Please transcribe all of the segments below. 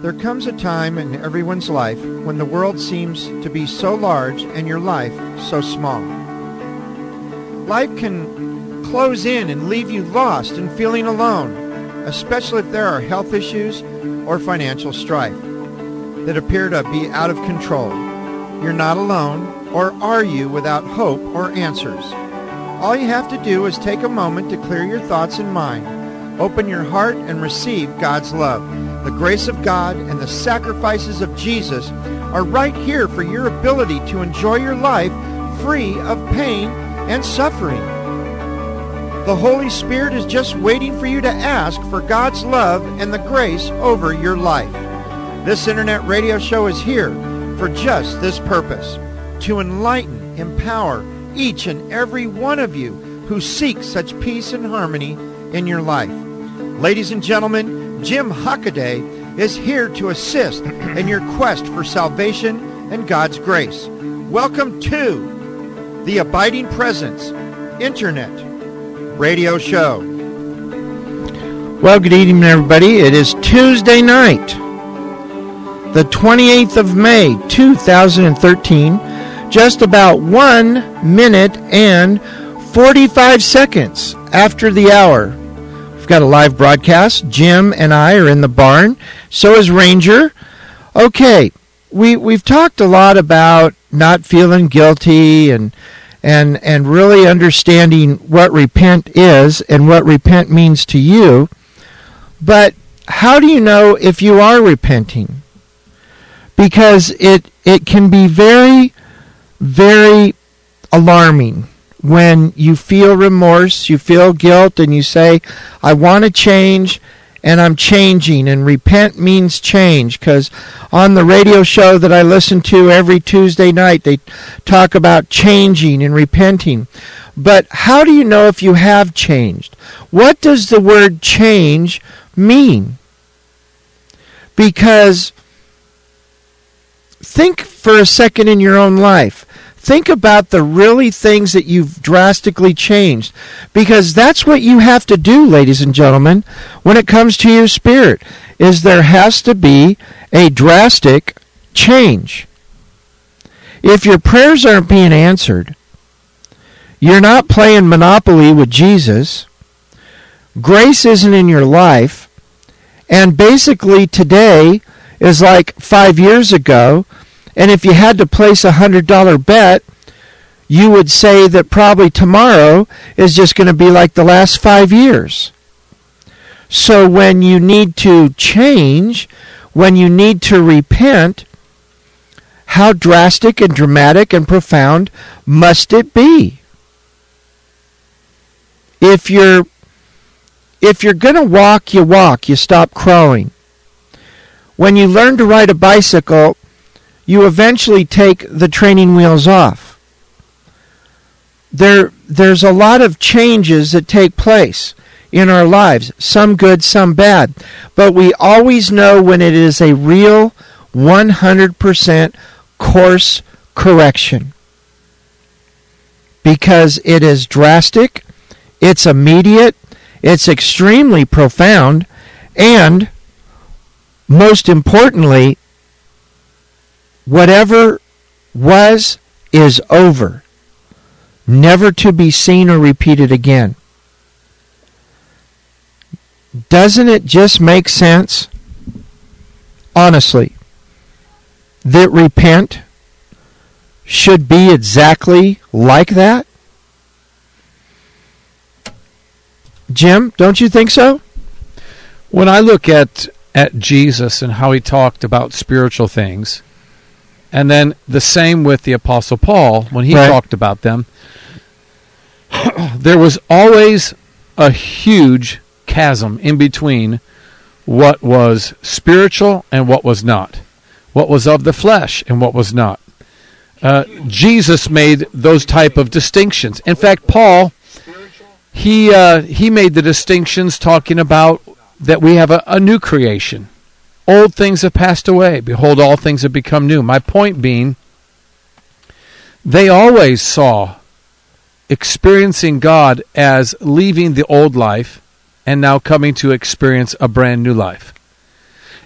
There comes a time in everyone's life when the world seems to be so large and your life so small. Life can close in and leave you lost and feeling alone, especially if there are health issues or financial strife that appear to be out of control. You're not alone, or are you without hope or answers? All you have to do is take a moment to clear your thoughts and mind. Open your heart and receive God's love. The grace of God and the sacrifices of Jesus are right here for your ability to enjoy your life free of pain and suffering. The Holy Spirit is just waiting for you to ask for God's love and the grace over your life. This internet radio show is here for just this purpose, to enlighten, empower each and every one of you who seek such peace and harmony in your life. Ladies and gentlemen, Jim Hockaday is here to assist in your quest for salvation and God's grace. Welcome to the Abiding Presence Internet Radio Show. Well, good evening, everybody. It is Tuesday night, the 28th of May, 2013, just about 1 minute and 45 seconds after the hour. We've got a live broadcast. Jim and I are in the barn. So is Ranger. Okay, we've talked a lot about not feeling guilty and really understanding what repent is and what repent means to you. But how do you know if you are repenting? Because it can be very, very alarming when you feel remorse, you feel guilt, and you say, I want to change, and I'm changing. And repent means change, because on the radio show that I listen to every Tuesday night, they talk about changing and repenting. But how do you know if you have changed? What does the word change mean? Because think for a second in your own life. Think about the really things that you've drastically changed, because that's what you have to do, ladies and gentlemen, when it comes to your spirit, is there has to be a drastic change. If your prayers aren't being answered, you're not playing Monopoly with Jesus, grace isn't in your life, and basically today is like 5 years ago, and if you had to place a $100 bet, you would say that probably tomorrow is just going to be like the last 5 years. So when you need to change, when you need to repent, how drastic and dramatic and profound must it be? If you're going to walk, you stop crawling. When you learn to ride a bicycle, you eventually take the training wheels off. There's a lot of changes that take place in our lives, some good, some bad. But we always know when it is a real 100% course correction. Because it is drastic, it's immediate, it's extremely profound, and most importantly, whatever was is over, never to be seen or repeated again. Doesn't it just make sense, honestly, that repent should be exactly like that? Jim, don't you think so? When I look at Jesus and how he talked about spiritual things, and then the same with the Apostle Paul, when he talked about them, there was always a huge chasm in between what was spiritual and what was not, what was of the flesh and what was not. Jesus made those type of distinctions. In fact, Paul, he made the distinctions talking about that we have a new creation. Old things have passed away. Behold, all things have become new. My point being, they always saw experiencing God as leaving the old life and now coming to experience a brand new life.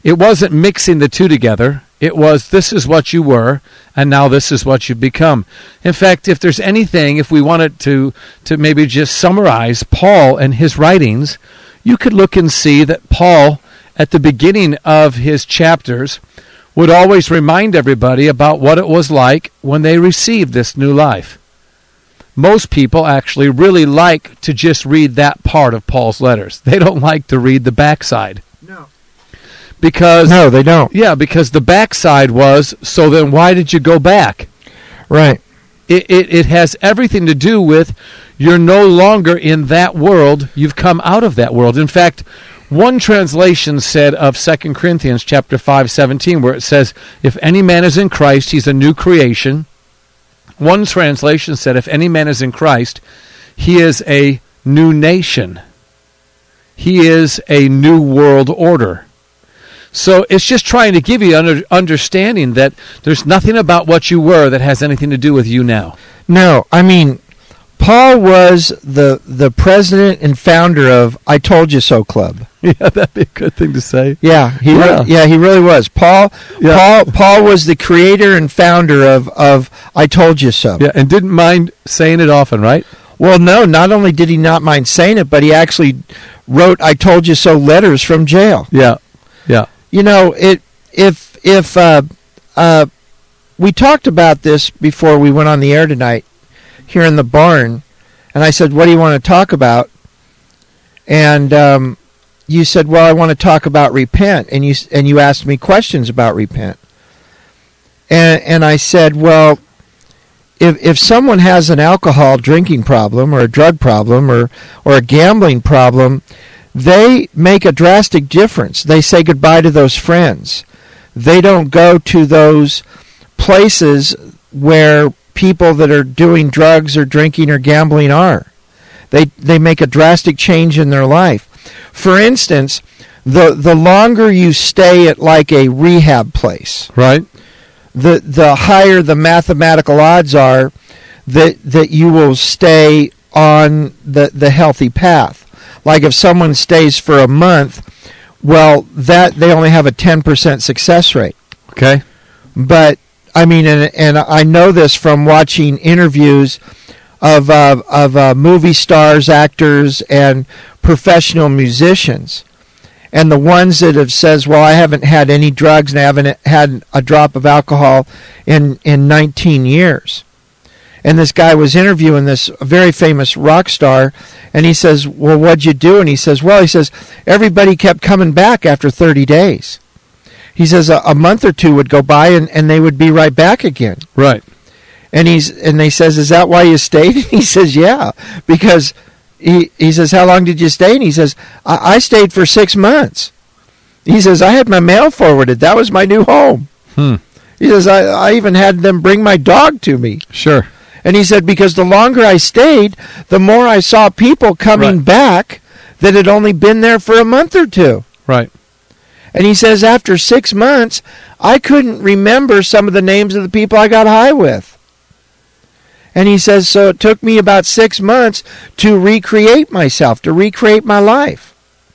It wasn't mixing the two together. It was, this is what you were, and now this is what you've become. In fact, if there's anything, if we wanted to maybe just summarize Paul and his writings, you could look and see that Paul, at the beginning of his chapters, would always remind everybody about what it was like when they received this new life. Most people actually really like to just read that part of Paul's letters. They don't like to read the backside. No. Because No, they don't. Yeah, because the backside was, so then why did you go back? Right. It has everything to do with you're no longer in that world, you've come out of that world. In fact, one translation said of 2 Corinthians chapter 5:17, where it says, if any man is in Christ, he's a new creation. One translation said, if any man is in Christ, he is a new nation. He is a new world order. So it's just trying to give you an understanding that there's nothing about what you were that has anything to do with you now. No, I mean, Paul was the president and founder of I Told You So Club. Yeah, that'd be a good thing to say. Yeah, he really was. Paul was the creator and founder of I Told You So. Yeah, and didn't mind saying it often, right? Well, no, not only did he not mind saying it, but he actually wrote I Told You So letters from jail. Yeah. You know, we talked about this before we went on the air tonight here in the barn, and I said, what do you want to talk about? And you said, well, I want to talk about repent, and you asked me questions about repent. And I said, well, if someone has an alcohol drinking problem or a drug problem or a gambling problem, they make a drastic difference. They say goodbye to those friends. They don't go to those places where people that are doing drugs or drinking or gambling are. They make a drastic change in their life. For instance, the longer you stay at like a rehab place, right, the higher the mathematical odds are that you will stay on the healthy path. Like if someone stays for a month, well, that they only have a 10% success rate. Okay. But I mean, and I know this from watching interviews of movie stars, actors, and professional musicians, and the ones that have says, well, I haven't had any drugs and I haven't had a drop of alcohol in 19 years. And this guy was interviewing this very famous rock star, and he says, well, what'd you do? And he says, everybody kept coming back after 30 days. He says a month or two would go by, and they would be right back again. Right. And they says, is that why you stayed? And he says, yeah, because he says, how long did you stay? And he says, I stayed for 6 months. He says, I had my mail forwarded. That was my new home. He says, I even had them bring my dog to me. Sure. And he said, because the longer I stayed, the more I saw people coming back that had only been there for a month or two. Right. And he says, after 6 months, I couldn't remember some of the names of the people I got high with. And he says, so it took me about 6 months to recreate myself, to recreate my life.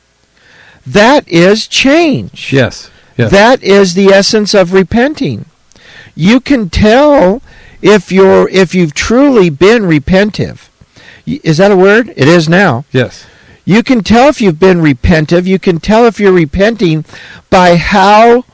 That is change. Yes. That is the essence of repenting. You can tell if you've truly been repentive. Is that a word? It is now. Yes. You can tell if you've been repentive. You can tell if you're repenting by how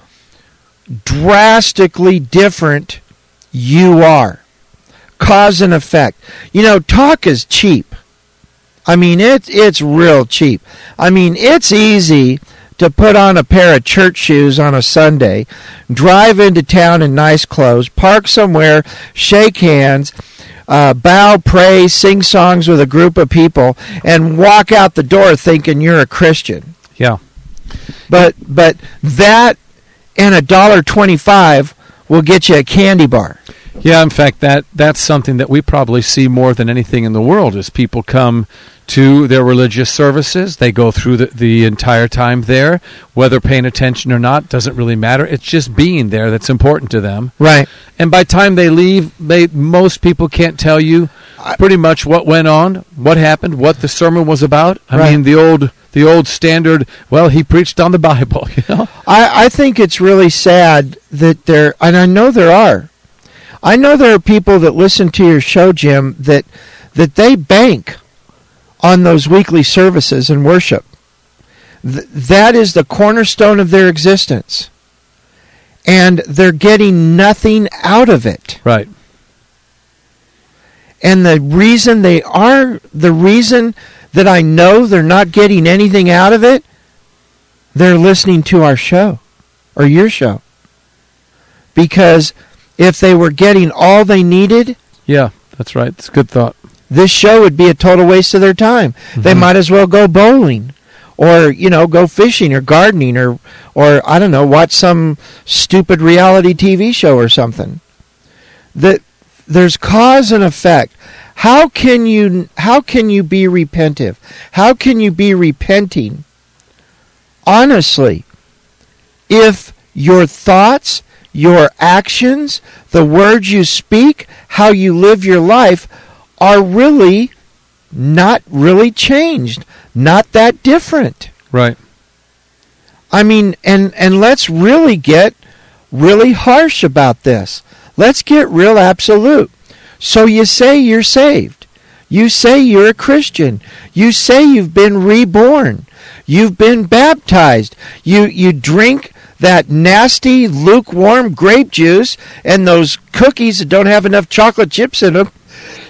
drastically different you are. Cause and effect. You know, talk is cheap. I mean, it's real cheap. I mean, it's easy to put on a pair of church shoes on a Sunday, drive into town in nice clothes, park somewhere, shake hands, bow, pray, sing songs with a group of people, and walk out the door thinking you're a Christian. Yeah. But that and $1.25 will get you a candy bar. Yeah, in fact, that's something that we probably see more than anything in the world is people come to their religious services. They go through the entire time there. Whether paying attention or not doesn't really matter. It's just being there that's important to them. Right. And by the time they leave, most people can't tell you pretty much what went on, what happened, what the sermon was about. I mean, the old standard, well, he preached on the Bible, you know? I think it's really sad that and I know there are people that listen to your show, Jim, that they bank on those weekly services and worship. That is the cornerstone of their existence. And they're getting nothing out of it. Right. And the reason that I know they're not getting anything out of it, they're listening to our show, or your show. Because if they were getting all they needed... Yeah, that's right. It's a good thought. This show would be a total waste of their time. Mm-hmm. They might as well go bowling, or, go fishing, or gardening, or I don't know, watch some stupid reality TV show or something. There's cause and effect. How can you be repentive? How can you be repenting honestly if your thoughts, your actions, the words you speak, how you live your life are really not really changed, not that different? Right. I mean, and let's really get really harsh about this. Let's get real absolute. So you say you're saved. You say you're a Christian. You say you've been reborn. You've been baptized. You drink that nasty, lukewarm grape juice and those cookies that don't have enough chocolate chips in them.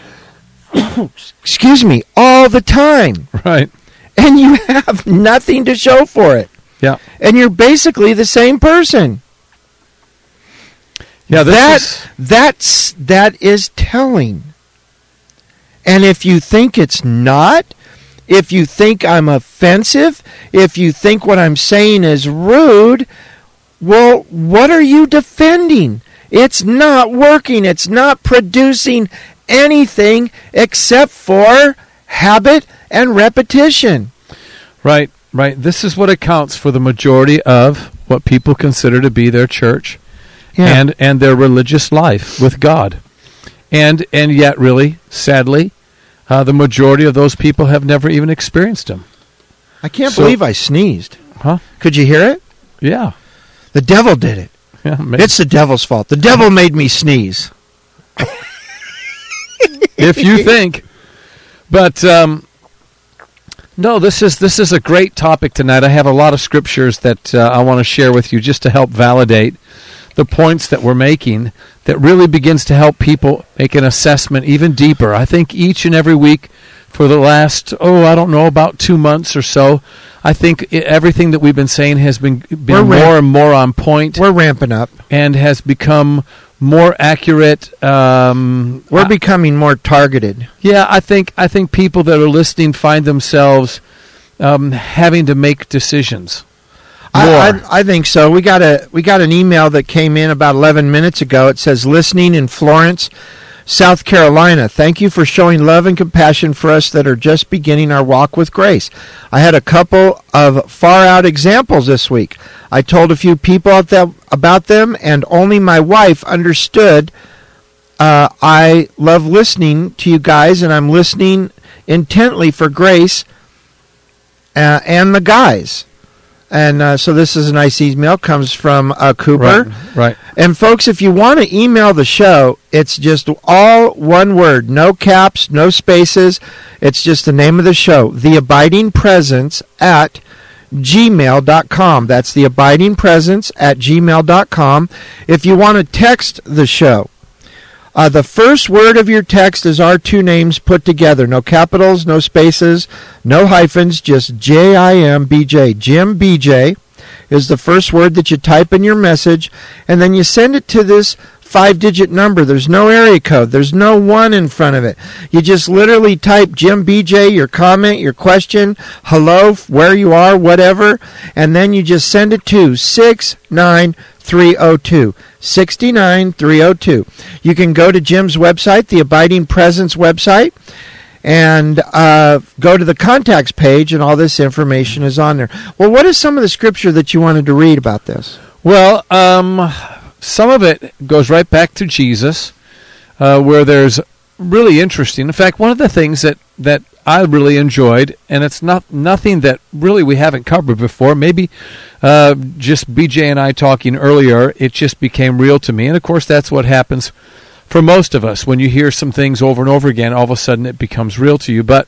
Excuse me, all the time. Right. And you have nothing to show for it. Yeah. And you're basically the same person. Yeah, that is telling. And if you think it's not, if you think I'm offensive, if you think what I'm saying is rude, well, what are you defending? It's not working. It's not producing anything except for habit and repetition. Right. This is what accounts for the majority of what people consider to be their church. Yeah. And their religious life with God. And yet, really, sadly, the majority of those people have never even experienced Him. I can't believe I sneezed. Huh? Could you hear it? Yeah. The devil did it. Yeah, it's the devil's fault. The devil made me sneeze. If you think. But no, this is a great topic tonight. I have a lot of scriptures that I want to share with you just to help validate the points that we're making, that really begins to help people make an assessment even deeper. I think each and every week for the last, about 2 months or so, I think everything that we've been saying has been more and more on point. We're ramping up. And has become more accurate. We're becoming more targeted. Yeah, I think people that are listening find themselves having to make decisions. I think so. We got an email that came in about 11 minutes ago. It says, listening in Florence, South Carolina. Thank you for showing love and compassion for us that are just beginning our walk with grace. I had a couple of far-out examples this week. I told a few people about them, and only my wife understood. I love listening to you guys, and I'm listening intently for grace and the guys. And so this is a nice email. Comes from Cooper. Right. And folks, if you want to email the show, it's just all one word. No caps, no spaces. It's just the name of the show. theabidingpresence@gmail.com. That's theabidingpresence@gmail.com. If you want to text the show, the first word of your text is our two names put together. No capitals, no spaces, no hyphens, just JIMBJ. Jim BJ is the first word that you type in your message, and then you send it to this 5-digit number. There's no area code. There's no 1 in front of it. You just literally type Jim BJ, your comment, your question, hello, where you are, whatever, and then you just send it to 69302. 69302. You can go to Jim's website, the Abiding Presence website, and go to the contacts page, and all this information is on there. Well, what is some of the scripture that you wanted to read about this? Well, some of it goes right back to Jesus, where there's really interesting. In fact, one of the things that I really enjoyed, and it's nothing that really we haven't covered before, maybe just BJ and I talking earlier, it just became real to me. And, of course, that's what happens for most of us. When you hear some things over and over again, all of a sudden it becomes real to you. But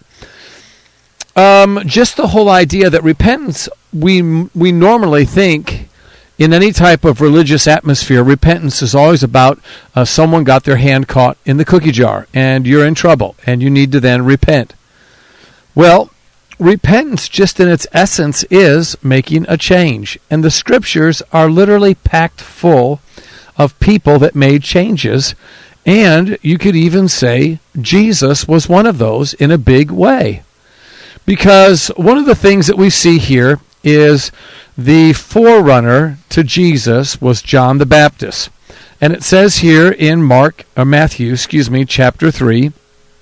just the whole idea that repentance, we normally think in any type of religious atmosphere, repentance is always about someone got their hand caught in the cookie jar and you're in trouble and you need to then repent. Well, repentance just in its essence is making a change. And the scriptures are literally packed full of people that made changes. And you could even say Jesus was one of those in a big way. Because one of the things that we see here is the forerunner to Jesus was John the Baptist. And it says here in Matthew, chapter 3,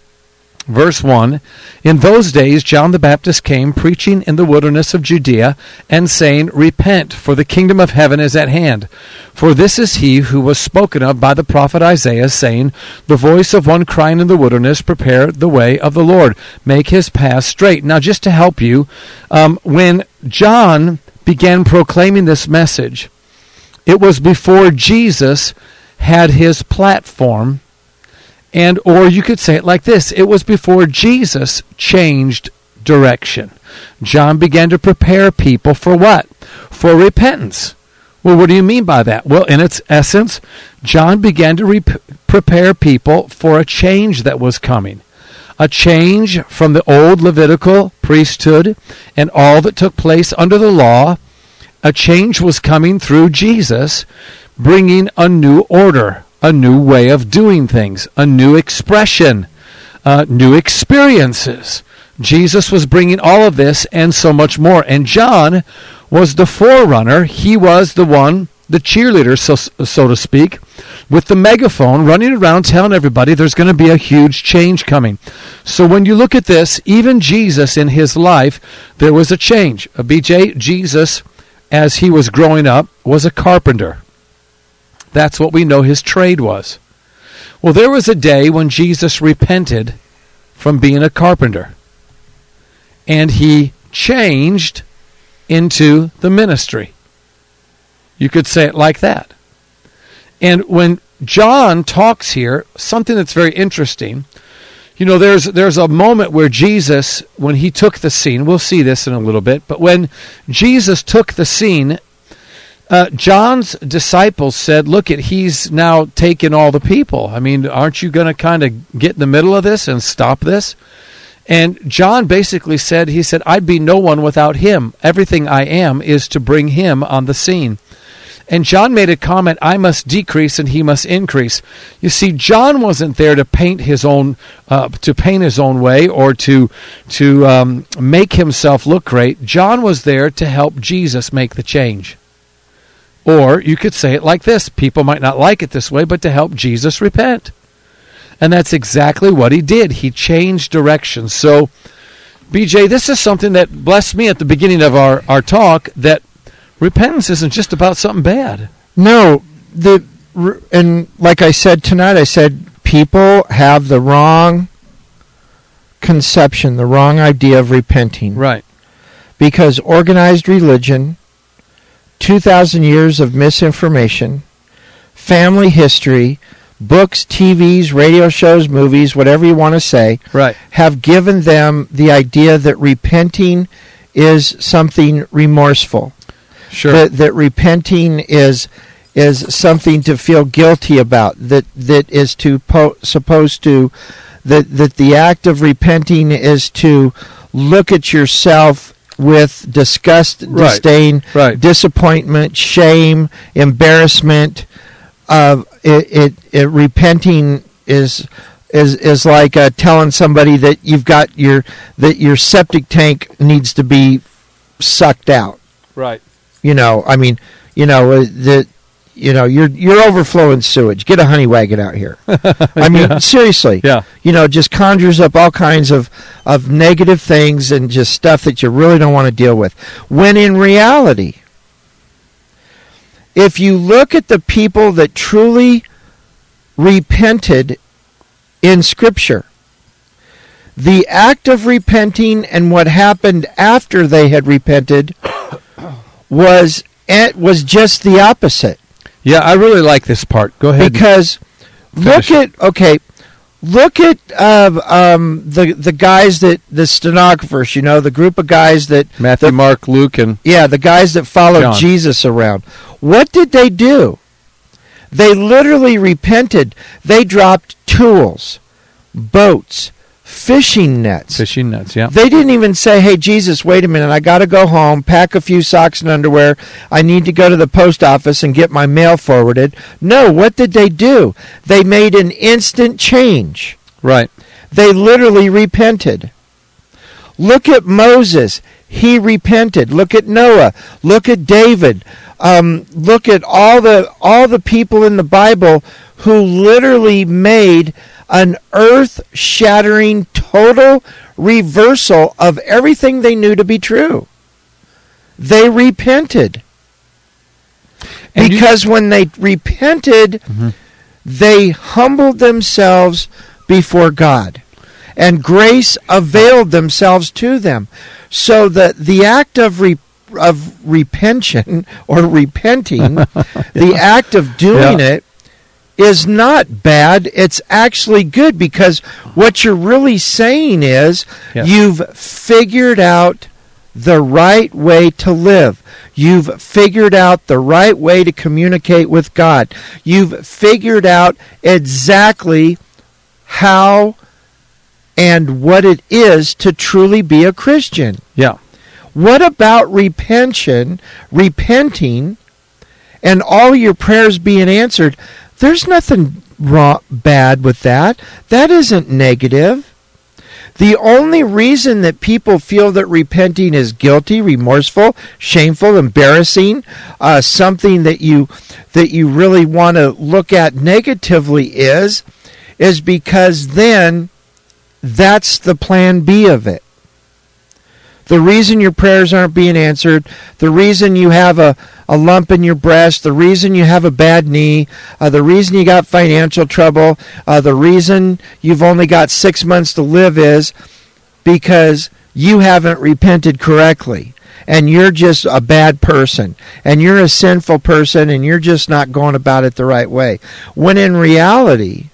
verse 1, "In those days John the Baptist came preaching in the wilderness of Judea and saying, 'Repent, for the kingdom of heaven is at hand.' For this is he who was spoken of by the prophet Isaiah, saying, 'The voice of one crying in the wilderness, prepare the way of the Lord, make his path straight.'" Now, just to help you, when John began proclaiming this message, it was before Jesus had his platform. And, or you could say it like this, it was before Jesus changed direction. John began to prepare people for what? For repentance. Well, what do you mean by that? Well, in its essence, John began to prepare people for a change that was coming. A change from the old Levitical priesthood and all that took place under the law. A change was coming through Jesus, bringing a new order, a new way of doing things, a new expression, new experiences. Jesus was bringing all of this and so much more. And John was the forerunner. He was the one, the cheerleader, so to speak, with the megaphone running around telling everybody there's going to be a huge change coming. So when you look at this, even Jesus in his life, there was a change. BJ, Jesus, as he was growing up, was a carpenter. That's what we know his trade was. Well, there was a day when Jesus repented from being a carpenter. And he changed into the ministry. You could say it like that. And when John talks here, something that's very interesting, you know, there's a moment where Jesus, when he took the scene, we'll see this in a little bit, but when Jesus took the scene, John's disciples said, look, he's now taken all the people. I mean, aren't you going to kind of get in the middle of this and stop this? And John basically said, he said, I'd be no one without him. Everything I am is to bring him on the scene. And John made a comment, I must decrease and he must increase. You see, John wasn't there to paint his own way or to make himself look great. John was there to help Jesus make the change. Or you could say it like this. People might not like it this way, but to help Jesus repent. And that's exactly what he did. He changed direction. So, BJ, this is something that blessed me at the beginning of our talk, that repentance isn't just about something bad. No. And like I said tonight, I said people have the wrong conception, the wrong idea of repenting. Right. Because organized religion, 2,000 years of misinformation, family history, books, TVs, radio shows, movies, whatever you want to say, right, have given them the idea that repenting is something remorseful. Sure. That repenting is something to feel guilty about. That is supposed to that the act of repenting is to look at yourself with disgust, disdain, disappointment, shame, embarrassment. Repenting is like telling somebody that your septic tank needs to be sucked out. Right. I mean, you're overflowing sewage. Get a honey wagon out here. I mean, Yeah. seriously. Yeah. Just conjures up all kinds of negative things and just stuff that you really don't want to deal with. When in reality, if you look at the people that truly repented in Scripture, the act of repenting and what happened after they had repented was just the opposite. Yeah, I really like this part. Go ahead. Because look at the guys the stenographers, the group of guys that Matthew, Mark, Luke, and the guys that followed John. Jesus around. What did they do? They literally repented. They dropped tools, boats, fishing nets. fishing nets. Yeah. They didn't even say, "Hey, Jesus, wait a minute. I got to go home, pack a few socks and underwear. I need to go to the post office and get my mail forwarded." No, what did they do? They made an instant change. Right. They literally repented. Look at Moses. He repented. Look at Noah. Look at David. Look at all the people in the Bible who literally made an earth-shattering total reversal of everything they knew to be true. They repented. Because when they repented, they humbled themselves before God. And grace availed themselves to them. So that the act of repention or repenting, the act of doing it, is not bad. It's actually good, because what you're really saying is you've figured out the right way to live. You've figured out the right way to communicate with God. You've figured out exactly how and what it is to truly be a Christian. Yeah. What about repenting, and all your prayers being answered? There's nothing bad with that. That isn't negative. The only reason that people feel that repenting is guilty, remorseful, shameful, embarrassing, something that you really want to look at negatively is because then that's the plan B of it. The reason your prayers aren't being answered, the reason you have a lump in your breast, the reason you have a bad knee, the reason you got financial trouble, the reason you've only got 6 months to live is because you haven't repented correctly. And you're just a bad person. And you're a sinful person, and you're just not going about it the right way. When in reality,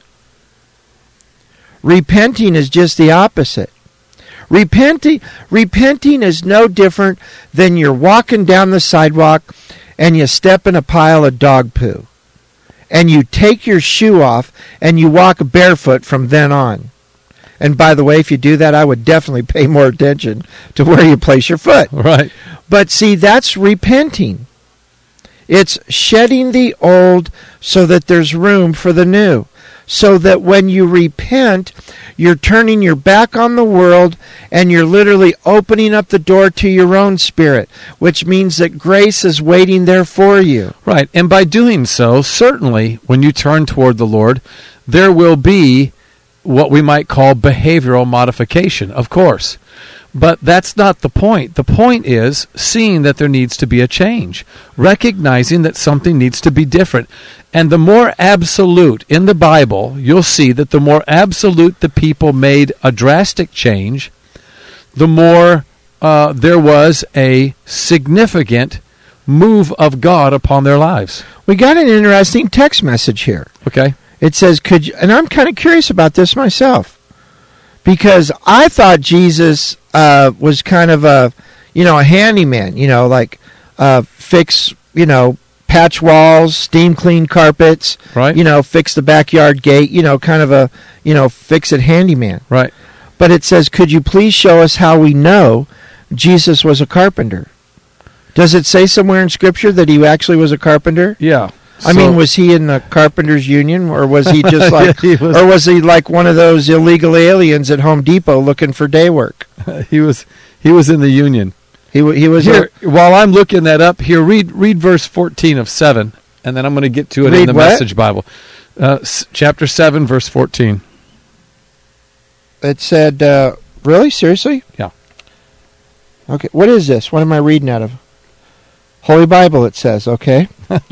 repenting is just the opposite. Repenting is no different than you're walking down the sidewalk and you step in a pile of dog poo. And you take your shoe off and you walk barefoot from then on. And by the way, if you do that, I would definitely pay more attention to where you place your foot. Right. But see, that's repenting. It's shedding the old so that there's room for the new. So that when you repent, you're turning your back on the world and you're literally opening up the door to your own spirit, which means that grace is waiting there for you. Right. And by doing so, certainly when you turn toward the Lord, there will be what we might call behavioral modification, of course. But that's not the point. The point is seeing that there needs to be a change, recognizing that something needs to be different. And the more absolute in the Bible, you'll see that the more absolute the people made a drastic change, the more there was a significant move of God upon their lives. We got an interesting text message here. Okay. It says, and I'm kind of curious about this myself, because I thought Jesus was kind of a handyman, like fix, patch walls, steam clean carpets, right? Fix the backyard gate, kind of a, fix-it handyman. Right. But it says, could you please show us how we know Jesus was a carpenter? Does it say somewhere in Scripture that he actually was a carpenter? Yeah. I mean, was he in the Carpenters Union, or was he just like, or was he like one of those illegal aliens at Home Depot looking for day work? He was in the Union. He was here. While I'm looking that up here, read verse 14 of 7. and then I'm going to get to it Read in the what? Message Bible. Chapter 7, verse 14. It said, really? Seriously? Yeah. Okay. What is this? What am I reading out of? Holy Bible, it says. Okay.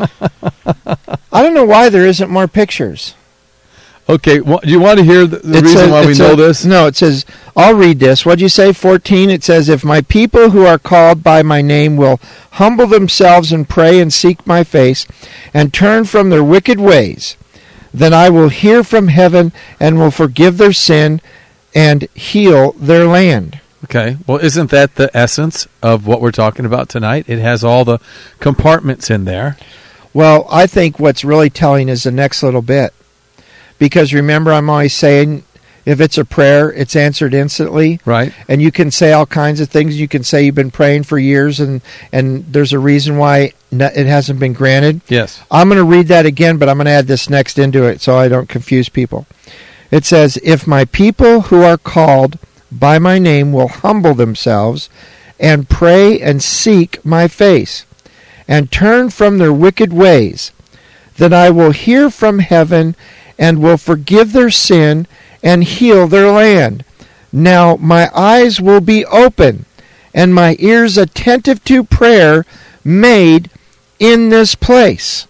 I don't know why there isn't more pictures. Okay, do you want to hear the reason why we know this? No, it says, I'll read this. What'd you say, 14? It says, if my people who are called by my name will humble themselves and pray and seek my face and turn from their wicked ways, then I will hear from heaven and will forgive their sin and heal their land. Okay, well, isn't that the essence of what we're talking about tonight? It has all the compartments in there. Well, I think what's really telling is the next little bit. Because remember, I'm always saying, if it's a prayer, it's answered instantly. Right. And you can say all kinds of things. You can say you've been praying for years, and there's a reason why it hasn't been granted. Yes. I'm going to read that again, but I'm going to add this next into it so I don't confuse people. It says, if my people who are called by my name will humble themselves and pray and seek my face and turn from their wicked ways, then I will hear from heaven and will forgive their sin and heal their land. Now my eyes will be open and my ears attentive to prayer made in this place.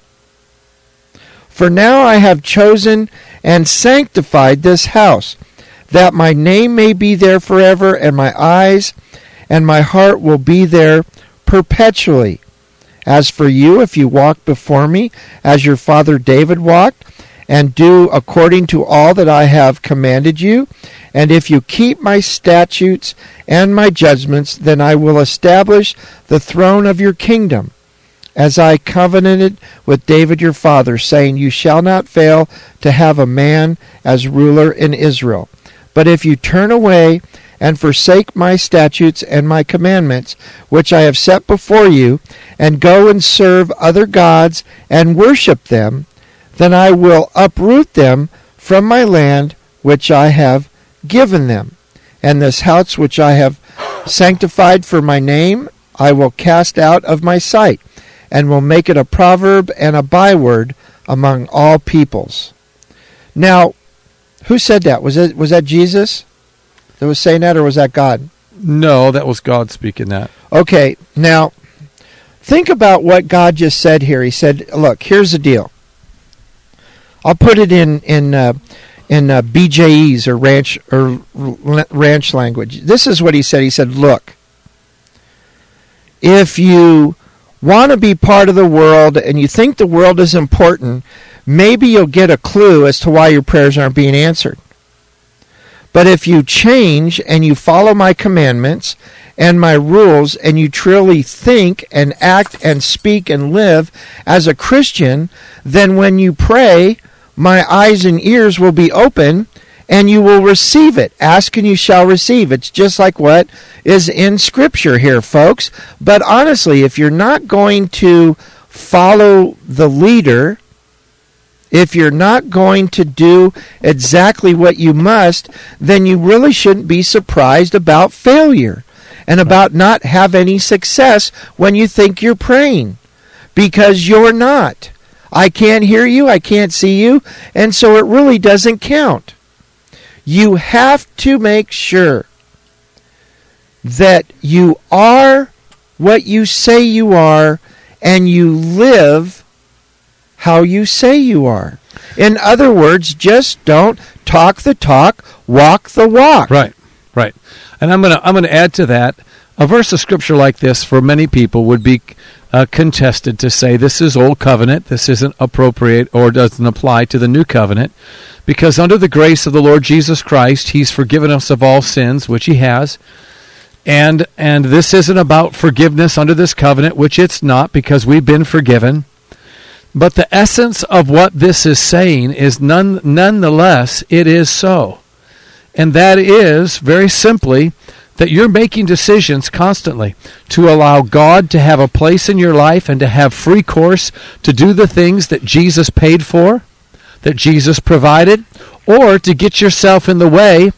For now I have chosen and sanctified this house, that my name may be there forever, and my eyes and my heart will be there perpetually. As for you, if you walk before me, as your father David walked, and do according to all that I have commanded you, and if you keep my statutes and my judgments, then I will establish the throne of your kingdom, as I covenanted with David your father, saying, you shall not fail to have a man as ruler in Israel. But if you turn away and forsake my statutes and my commandments, which I have set before you, and go and serve other gods and worship them, then I will uproot them from my land which I have given them. And this house which I have sanctified for my name, I will cast out of my sight, and will make it a proverb and a byword among all peoples. Now, who said that? Was that Jesus that was saying that, or was that God? No, that was God speaking that. Okay, now, think about what God just said here. He said, look, here's the deal. I'll put it in BJEs or ranch language. This is what he said. He said, look, if you want to be part of the world and you think the world is important, maybe you'll get a clue as to why your prayers aren't being answered. But if you change and you follow my commandments and my rules, and you truly think and act and speak and live as a Christian, then when you pray, my eyes and ears will be open, and you will receive it. Ask and you shall receive. It's just like what is in Scripture here, folks. But honestly, if you're not going to follow the leader, if you're not going to do exactly what you must, then you really shouldn't be surprised about failure and about not have any success when you think you're praying, because you're not. I can't hear you, I can't see you, and so it really doesn't count. You have to make sure that you are what you say you are, and you live how you say you are. In other words, just don't talk the talk, walk the walk. Right, right. And I'm gonna add to that, a verse of Scripture like this for many people would be contested to say this is Old Covenant, this isn't appropriate or doesn't apply to the New Covenant, because under the grace of the Lord Jesus Christ, He's forgiven us of all sins, which He has, and this isn't about forgiveness under this covenant, which it's not, because we've been forgiven. But the essence of what this is saying is nonetheless, it is so. And that is, very simply, that you're making decisions constantly to allow God to have a place in your life and to have free course to do the things that Jesus paid for, that Jesus provided, or to get yourself in the way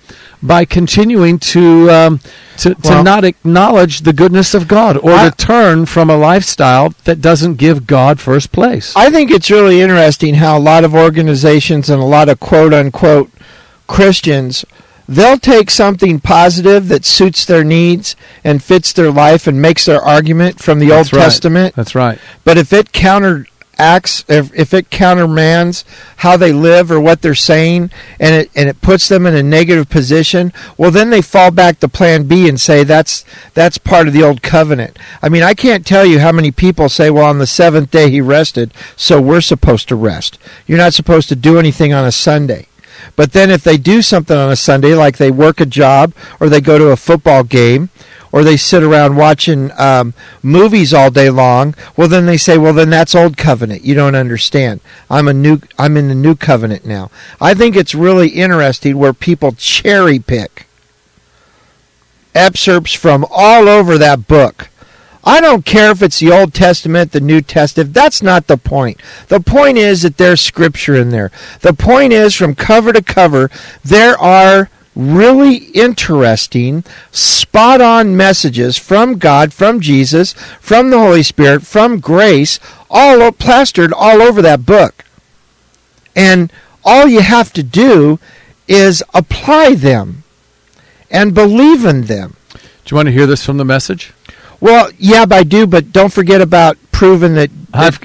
by continuing to not acknowledge the goodness of God, or to turn from a lifestyle that doesn't give God first place. I think it's really interesting how a lot of organizations and a lot of quote-unquote Christians, they'll take something positive that suits their needs and fits their life and makes their argument from the Old Testament. That's right. But if it counteracts, if it countermands how they live or what they're saying, and it puts them in a negative position, well, then they fall back to Plan B and say that's part of the Old Covenant. I mean, I can't tell you how many people say, well, on the seventh day he rested, so we're supposed to rest. You're not supposed to do anything on a Sunday. But then if they do something on a Sunday, like they work a job, or they go to a football game, or they sit around watching movies all day long, well, then they say, well, then that's Old Covenant. You don't understand. I'm in the New Covenant now. I think it's really interesting where people cherry pick excerpts from all over that book. I don't care if it's the Old Testament, the New Testament. That's not the point. The point is that there's Scripture in there. The point is, from cover to cover, there are really interesting, spot-on messages from God, from Jesus, from the Holy Spirit, from grace, all plastered all over that book. And all you have to do is apply them and believe in them. Do you want to hear this from the Message? Well, yeah, I do, but don't forget about proving that. I've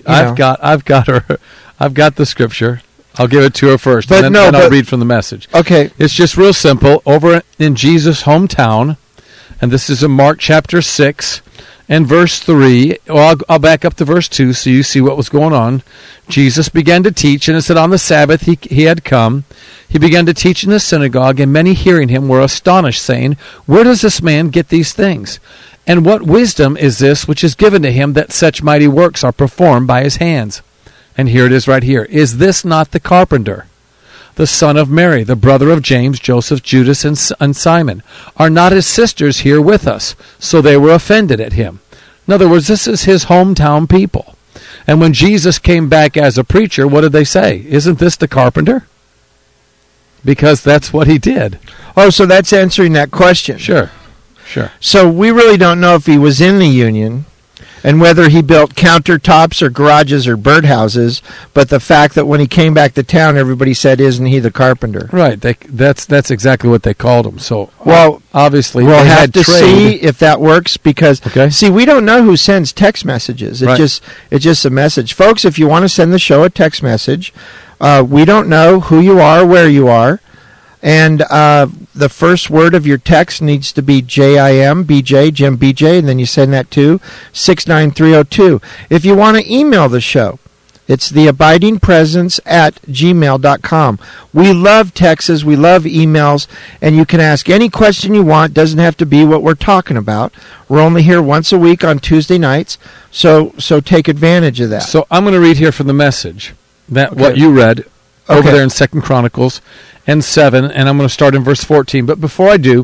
got the Scripture. I'll give it to her first, and then I'll read from the Message. Okay. It's just real simple. Over in Jesus' hometown, and this is in Mark chapter 6 and verse 3. Well, I'll back up to verse 2 so you see what was going on. Jesus began to teach, and it said on the Sabbath he had come. He began to teach in the synagogue, and many hearing him were astonished, saying, "Where does this man get these things? And what wisdom is this which is given to him, that such mighty works are performed by his hands?" And here it is right here. "Is this not the carpenter, the son of Mary, the brother of James, Joseph, Judas, and Simon? Are not his sisters here with us?" So they were offended at him. In other words, this is his hometown people. And when Jesus came back as a preacher, what did they say? "Isn't this the carpenter?" Because that's what he did. Oh, so that's answering that question. Sure. So we really don't know if he was in the Union and whether he built countertops or garages or birdhouses, but the fact that when he came back to town, everybody said, "Isn't he the carpenter?" Right. That's exactly what they called him. So, well, obviously, we'll they have had to trade. see if that works, because see, we don't know who sends text messages. It's just a message, folks. If you want to send the show a text message, we don't know who you are, where you are. And the first word of your text needs to be JIM, BJ, Jim BJ, and then you send that to 69302. If you want to email the show, it's theabidingpresence@gmail.com. We love texts, we love emails, and you can ask any question you want. Doesn't have to be what we're talking about. We're only here once a week on Tuesday nights, so take advantage of that. So I'm going to read here from the Message, what you read over there in 2 Chronicles and 7, and I'm going to start in verse 14. But before I do,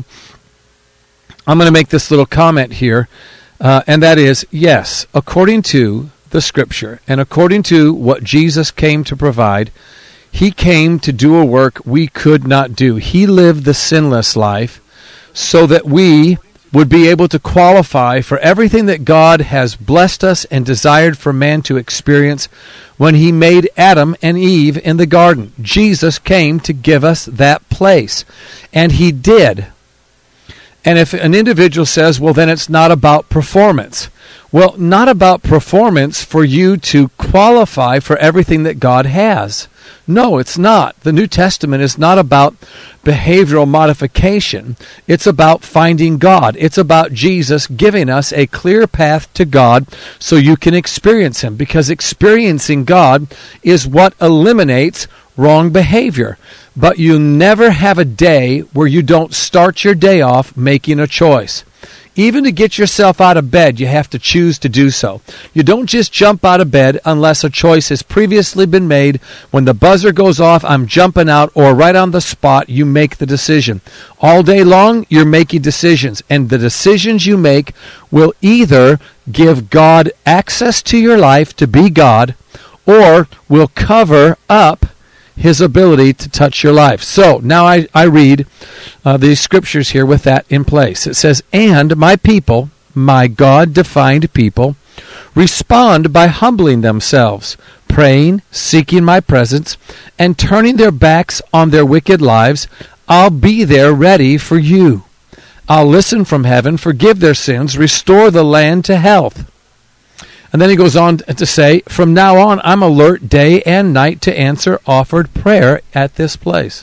I'm going to make this little comment here, and that is, yes, according to the Scripture and according to what Jesus came to provide, he came to do a work we could not do. He lived the sinless life so that we would be able to qualify for everything that God has blessed us and desired for man to experience when he made Adam and Eve in the garden. Jesus came to give us that place, and he did. And if an individual says, well, then it's not about performance. Well, not about performance for you to qualify for everything that God has. No, it's not. The New Testament is not about behavioral modification. It's about finding God. It's about Jesus giving us a clear path to God so you can experience him, because experiencing God is what eliminates wrong behavior. But you never have a day where you don't start your day off making a choice. Even to get yourself out of bed, you have to choose to do so. You don't just jump out of bed unless a choice has previously been made. When the buzzer goes off, I'm jumping out, or right on the spot, you make the decision. All day long, you're making decisions, and the decisions you make will either give God access to your life to be God, or will cover up his ability to touch your life. So now I read these scriptures here with that in place. It says, "And my people, my God-defined people, respond by humbling themselves, praying, seeking my presence, and turning their backs on their wicked lives. I'll be there ready for you. I'll listen from heaven, forgive their sins, restore the land to health." And then he goes on to say, "From now on, I'm alert day and night to answer offered prayer at this place."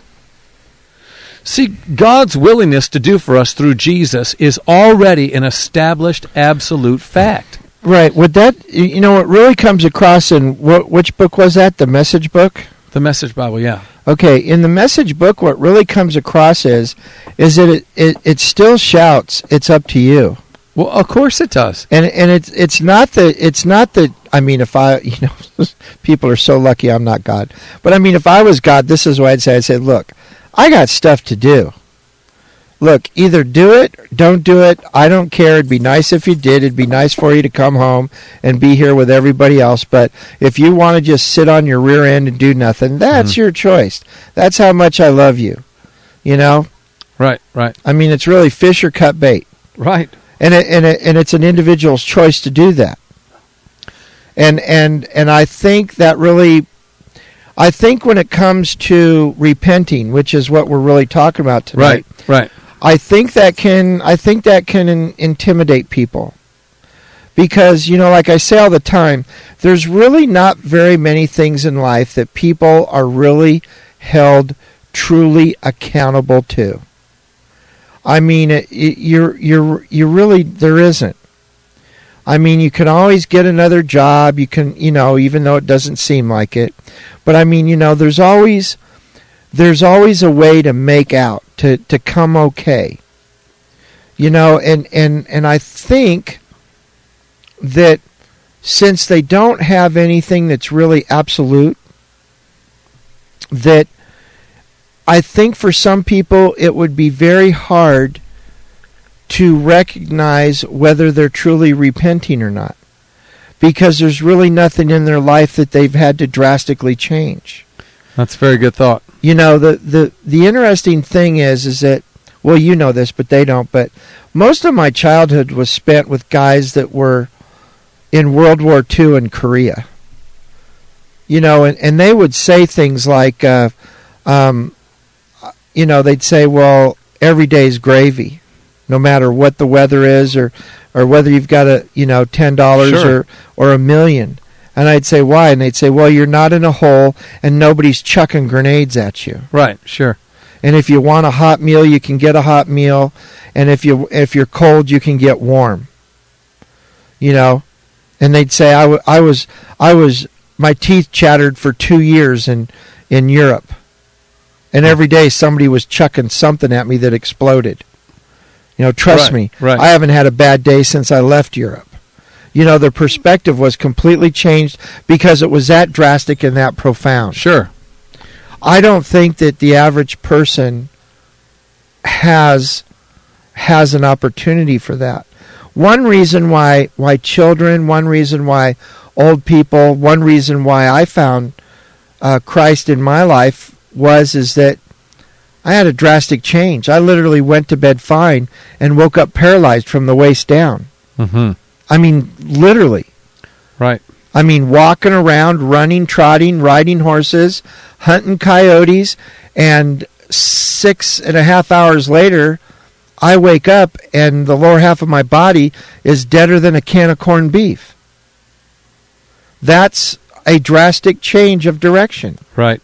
See, God's willingness to do for us through Jesus is already an established absolute fact. Right. Would that, what really comes across in, which book was that? The Message book? The Message Bible, yeah. Okay, in the Message book, what really comes across is that it still shouts, "It's up to you." Well, of course it does. And it's not that I mean, if I, people are so lucky I'm not God. But I mean, if I was God, this is what I'd say. I'd say, "Look, I got stuff to do. Look, either do it, or don't do it. I don't care. It'd be nice if you did. It'd be nice for you to come home and be here with everybody else. But if you want to just sit on your rear end and do nothing, that's your choice. That's how much I love you." Right. I mean, it's really fish or cut bait. Right. And it's an individual's choice to do that. And I think that really, I think when it comes to repenting, which is what we're really talking about tonight. Right. I think that can intimidate people. Because, like I say all the time, there's really not very many things in life that people are really held truly accountable to. I mean, you really, there isn't. I mean, you can always get another job. You can, even though it doesn't seem like it. But I mean, there's always a way to make out, to come okay. And I think that since they don't have anything that's really absolute, that I think for some people it would be very hard to recognize whether they're truly repenting or not, because there's really nothing in their life that they've had to drastically change. That's a very good thought. The interesting thing is that, well, you know this, but they don't, but most of my childhood was spent with guys that were in World War II in Korea. And they would say things like, they'd say, well, every day's gravy, no matter what the weather is, or whether you've got $10 Sure. or $1 million. And I'd say, why? And they'd say, well, you're not in a hole and nobody's chucking grenades at you. Right, sure. And if you want a hot meal, you can get a hot meal. And if you're cold, you can get warm. And they'd say, I was my teeth chattered for 2 years in Europe. And every day somebody was chucking something at me that exploded. Trust me, right. I haven't had a bad day since I left Europe. Their perspective was completely changed because it was that drastic and that profound. Sure. I don't think that the average person has an opportunity for that. One reason why children, one reason why old people, one reason why I found Christ in my life is that I had a drastic change. I literally went to bed fine and woke up paralyzed from the waist down. Mm-hmm. I mean, literally. Right. I mean, walking around, running, trotting, riding horses, hunting coyotes, and 6.5 hours later, I wake up and the lower half of my body is deader than a can of corned beef. That's a drastic change of direction. Right.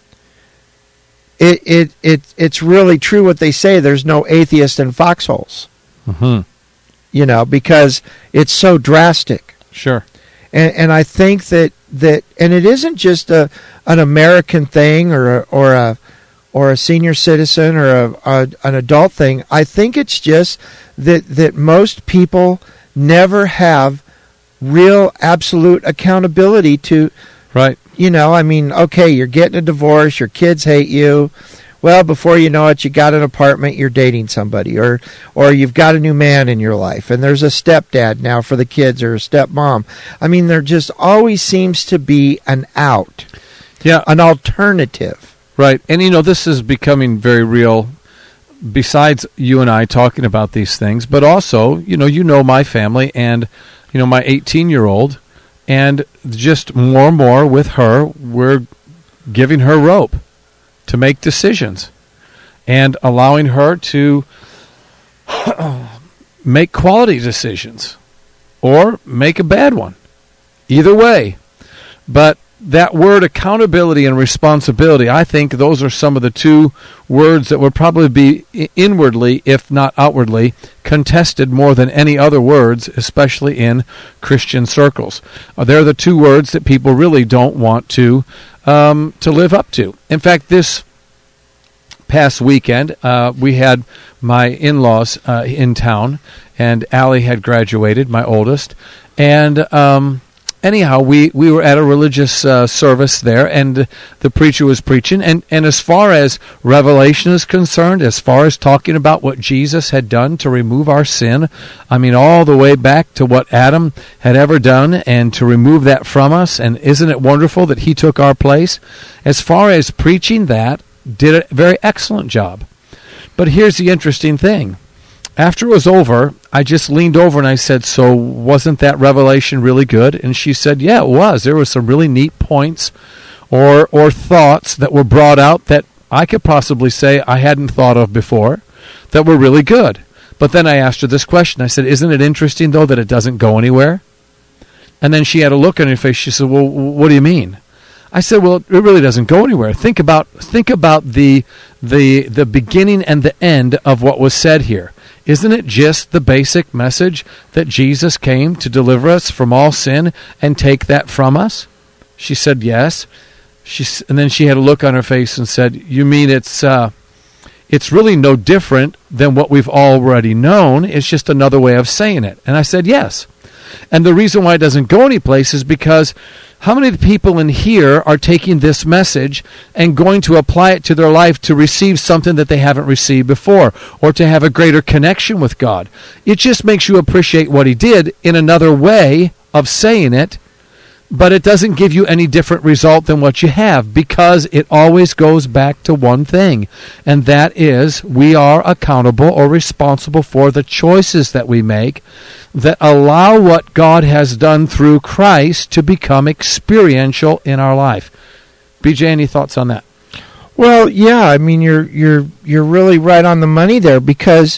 It's really true what they say. There's no atheist in foxholes. Mm-hmm. Because it's so drastic. Sure. And I think that and it isn't just an American thing or a senior citizen or an adult thing. I think it's just that most people never have real absolute accountability to. Right. Okay, you're getting a divorce, your kids hate you. Well, before you know it, you got an apartment, you're dating somebody, or you've got a new man in your life, and there's a stepdad now for the kids or a stepmom. I mean, there just always seems to be an out. an alternative. Right. And, this is becoming very real besides you and I talking about these things, but also, my family and, my 18-year-old, and just more and more with her, we're giving her rope to make decisions and allowing her to make quality decisions or make a bad one. Either way. But that word accountability and responsibility, I think those are some of the two words that would probably be inwardly, if not outwardly, contested more than any other words, especially in Christian circles. They're the two words that people really don't want to live up to. In fact, this past weekend, we had my in-laws in town, and Allie had graduated, my oldest, and anyhow, we were at a religious service there, and the preacher was preaching. And as far as Revelation is concerned, as far as talking about what Jesus had done to remove our sin, I mean, all the way back to what Adam had ever done and to remove that from us. And isn't it wonderful that he took our place? As far as preaching that, did a very excellent job. But here's the interesting thing. After it was over, I just leaned over and I said, so wasn't that revelation really good? And she said, yeah, it was. There were some really neat points or thoughts that were brought out that I could possibly say I hadn't thought of before that were really good. But then I asked her this question. I said, isn't it interesting, though, that it doesn't go anywhere? And then she had a look on her face. She said, well, what do you mean? I said, well, it really doesn't go anywhere. Think about the beginning and the end of what was said here. Isn't it just the basic message that Jesus came to deliver us from all sin and take that from us? She said, yes. And then she had a look on her face and said, you mean it's really no different than what we've already known. It's just another way of saying it. And I said, yes. And the reason why it doesn't go anyplace is because how many people in here are taking this message and going to apply it to their life to receive something that they haven't received before or to have a greater connection with God? It just makes you appreciate what he did in another way of saying it, but it doesn't give you any different result than what you have because it always goes back to one thing, and that is we are accountable or responsible for the choices that we make that allow what God has done through Christ to become experiential in our life. BJ, any thoughts on that? Well, yeah, I mean you're really right on the money there because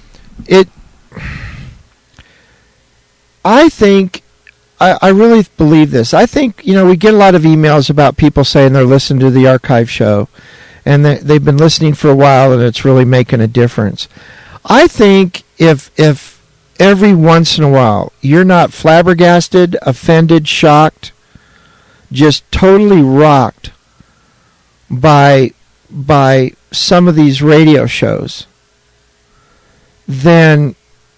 I really believe this. I think, we get a lot of emails about people saying they're listening to the archive show and they've been listening for a while and it's really making a difference. I think if every once in a while you're not flabbergasted, offended, shocked, just totally rocked by some of these radio shows, then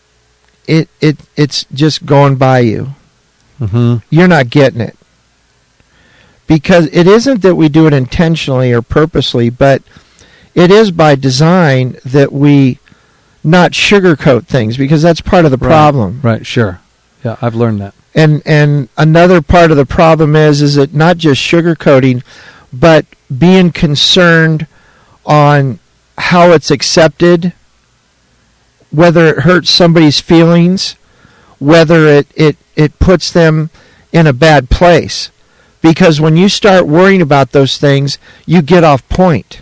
it's just going by you. Mm-hmm. You're not getting it. Because it isn't that we do it intentionally or purposely, but it is by design that we not sugarcoat things, because that's part of the problem. Right, sure. Yeah, I've learned that. And another part of the problem is it not just sugarcoating, but being concerned on how it's accepted, whether it hurts somebody's feelings, whether it puts them in a bad place. Because when you start worrying about those things, you get off point.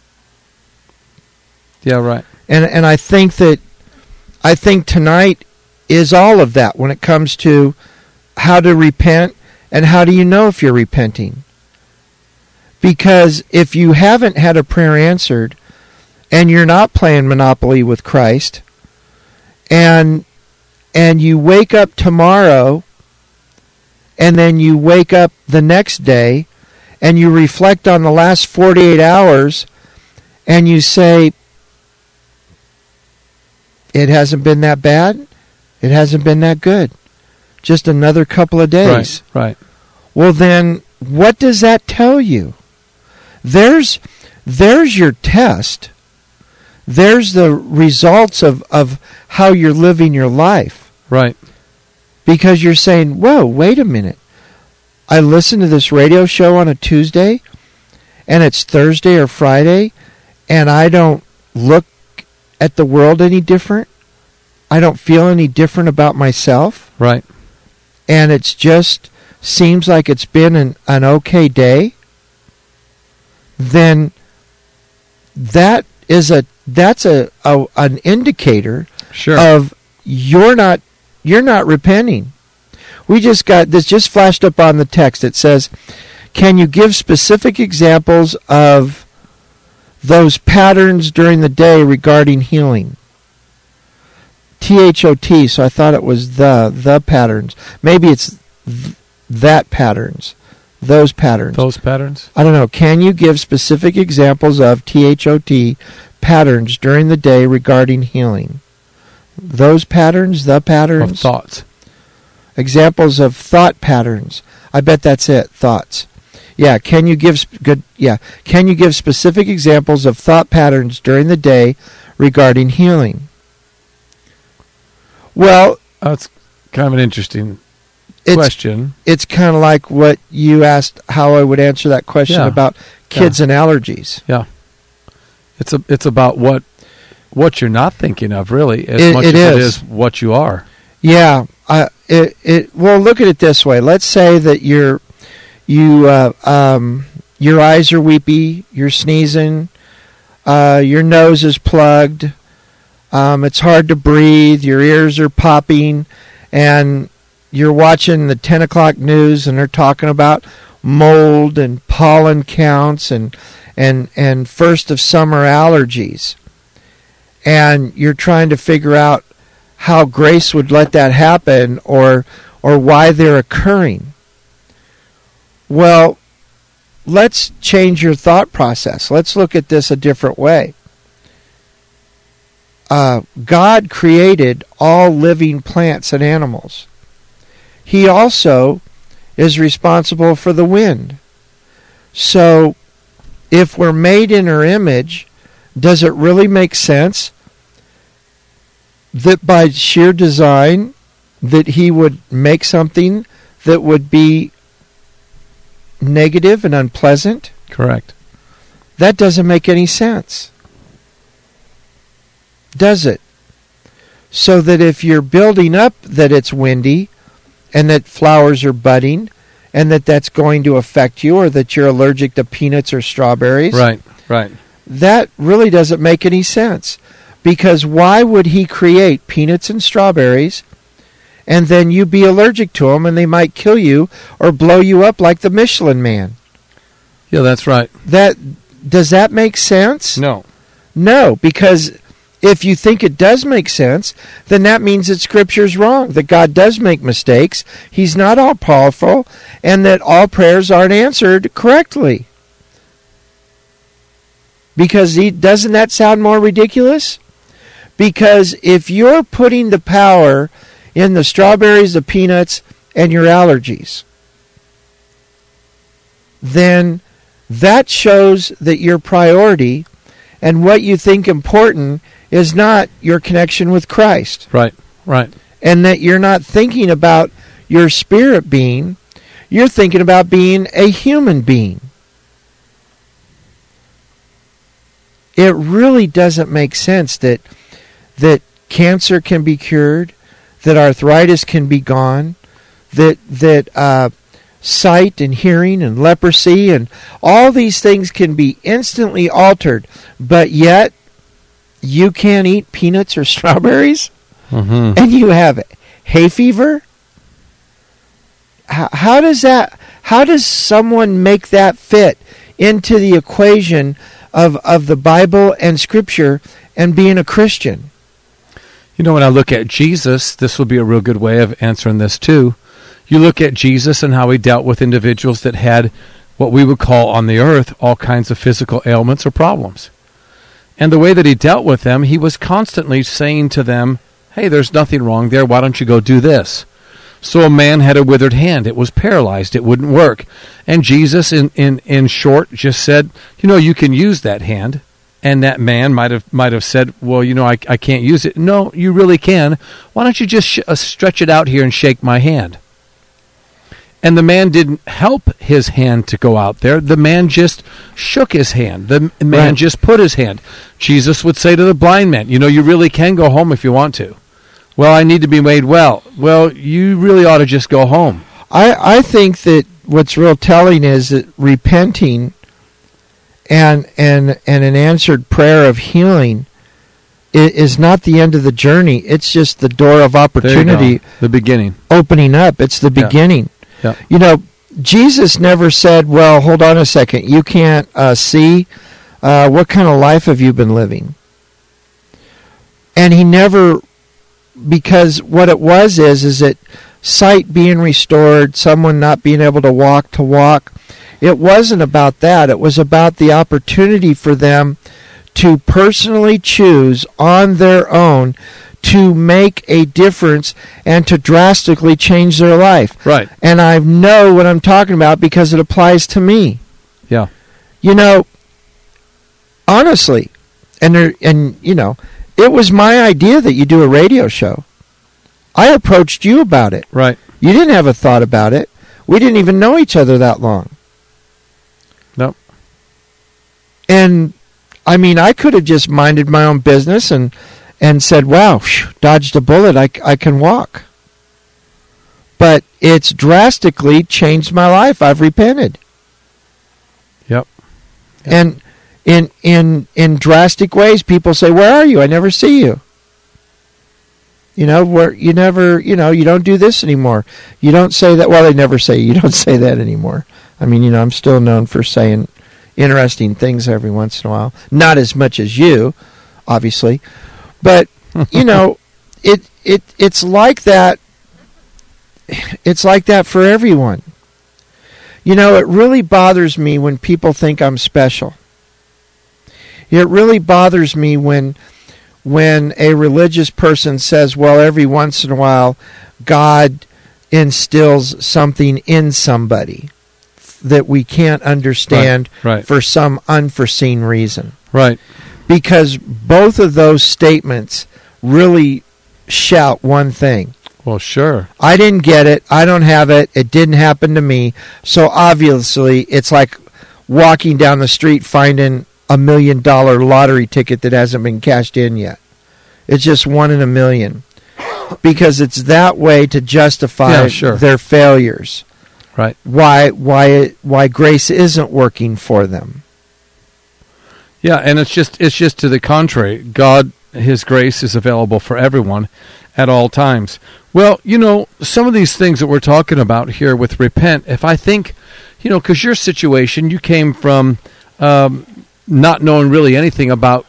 Yeah, right. And I think tonight is all of that when it comes to how to repent and how do you know if you're repenting. Because if you haven't had a prayer answered and you're not playing Monopoly with Christ and you wake up tomorrow and then you wake up the next day and you reflect on the last 48 hours and you say, it hasn't been that bad, it hasn't been that good, just another couple of days. Right. Well, then what does that tell you? There's your test. There's the results of how you're living your life. Right. Because you're saying, whoa, wait a minute. I listen to this radio show on a Tuesday, and it's Thursday or Friday, and I don't look at the world any different. I don't feel any different about myself. Right. And it's just seems like it's been an okay day, then that's an indicator Sure. of you're not repenting. We just got this just flashed up on the text. It says, "Can you give specific examples of those patterns during the day regarding healing?" THOT, so I thought it was the patterns. Maybe it's that patterns. Those patterns. Those patterns? I don't know. Can you give specific examples of THOT patterns during the day regarding healing? Those patterns, the patterns. Of thoughts. Examples of thought patterns. I bet that's it. Thoughts. Yeah. Can you give Can you give specific examples of thought patterns during the day regarding healing? Well, that's kind of an interesting question. It's kind of like what you asked, how I would answer that question about kids and allergies. Yeah. It's about what you're not thinking of, really, as much as it is what you are. Yeah. Well, look at it this way. Let's say that your eyes are weepy, you're sneezing, your nose is plugged, it's hard to breathe, your ears are popping, and you're watching the 10 o'clock news, and they're talking about mold and pollen counts and first of summer allergies. And you're trying to figure out how grace would let that happen or why they're occurring. Well, let's change your thought process. Let's look at this a different way. God created all living plants and animals. He also is responsible for the wind. So, if we're made in our image, does it really make sense that by sheer design that he would make something that would be negative and unpleasant? Correct. That doesn't make any sense, does it? So that if you're building up that it's windy and that flowers are budding and that's going to affect you, or that you're allergic to peanuts or strawberries. Right. That really doesn't make any sense. Because why would he create peanuts and strawberries and then you be allergic to them and they might kill you or blow you up like the Michelin Man? Yeah, that's right. Does that make sense? No. No, because if you think it does make sense, then that means that Scripture's wrong, that God does make mistakes, He's not all-powerful, and that all prayers aren't answered correctly. Because doesn't that sound more ridiculous? Because if you're putting the power in the strawberries, the peanuts, and your allergies, then that shows that your priority and what you think important is not your connection with Christ. Right. And that you're not thinking about your spirit being, you're thinking about being a human being. It really doesn't make sense that cancer can be cured, that arthritis can be gone, that sight and hearing and leprosy and all these things can be instantly altered, but yet you can't eat peanuts or strawberries, and you have hay fever? How does someone make that fit into the equation of the Bible and Scripture and being a Christian? You know, when I look at Jesus, this would be a real good way of answering this too. You look at Jesus and how he dealt with individuals that had what we would call on the earth all kinds of physical ailments or problems. And the way that he dealt with them, he was constantly saying to them, hey, there's nothing wrong there. Why don't you go do this? So a man had a withered hand. It was paralyzed. It wouldn't work. And Jesus, in short, just said, you can use that hand. And that man might have said, well, I can't use it. No, you really can. Why don't you just stretch it out here and shake my hand? And the man didn't help his hand to go out there. The man just shook his hand. The man just put his hand. Jesus would say to the blind man, you really can go home if you want to. Well, I need to be made well. Well, you really ought to just go home. I think that what's real telling is that repenting and an answered prayer of healing is not the end of the journey. It's just the door of opportunity. The beginning. Opening up. It's the beginning. Yeah. Jesus never said, well, hold on a second. You can't see. What kind of life have you been living? And he never, because what it was is that sight being restored, someone not being able to walk. It wasn't about that. It was about the opportunity for them to personally choose on their own to make a difference and to drastically change their life. Right. And I know what I'm talking about because it applies to me. Yeah. Honestly, it was my idea that you do a radio show. I approached you about it. Right. You didn't have a thought about it. We didn't even know each other that long. Nope. And I could have just minded my own business and said, wow, dodged a bullet, I can walk. But it's drastically changed my life. I've repented. Yep. And in drastic ways, people say, where are you? I never see you. Where you never, you don't do this anymore. You don't say that. Well, they never say you don't say that anymore. I'm still known for saying interesting things every once in a while. Not as much as you, obviously. But, it's like that. It's like that for everyone. It really bothers me when people think I'm special. It really bothers me when a religious person says, well, every once in a while, God instills something in somebody that we can't understand for some unforeseen reason. Right. Because both of those statements really shout one thing. Well, sure. I didn't get it. I don't have it. It didn't happen to me. So obviously, it's like walking down the street finding $1 million lottery ticket that hasn't been cashed in yet. It's just 1 in a million. Because it's that way to justify their failures. Right. Why grace isn't working for them. Yeah, and it's just to the contrary. God, His grace is available for everyone at all times. Well, some of these things that we're talking about here with repent, if I think, because your situation, you came from not knowing really anything about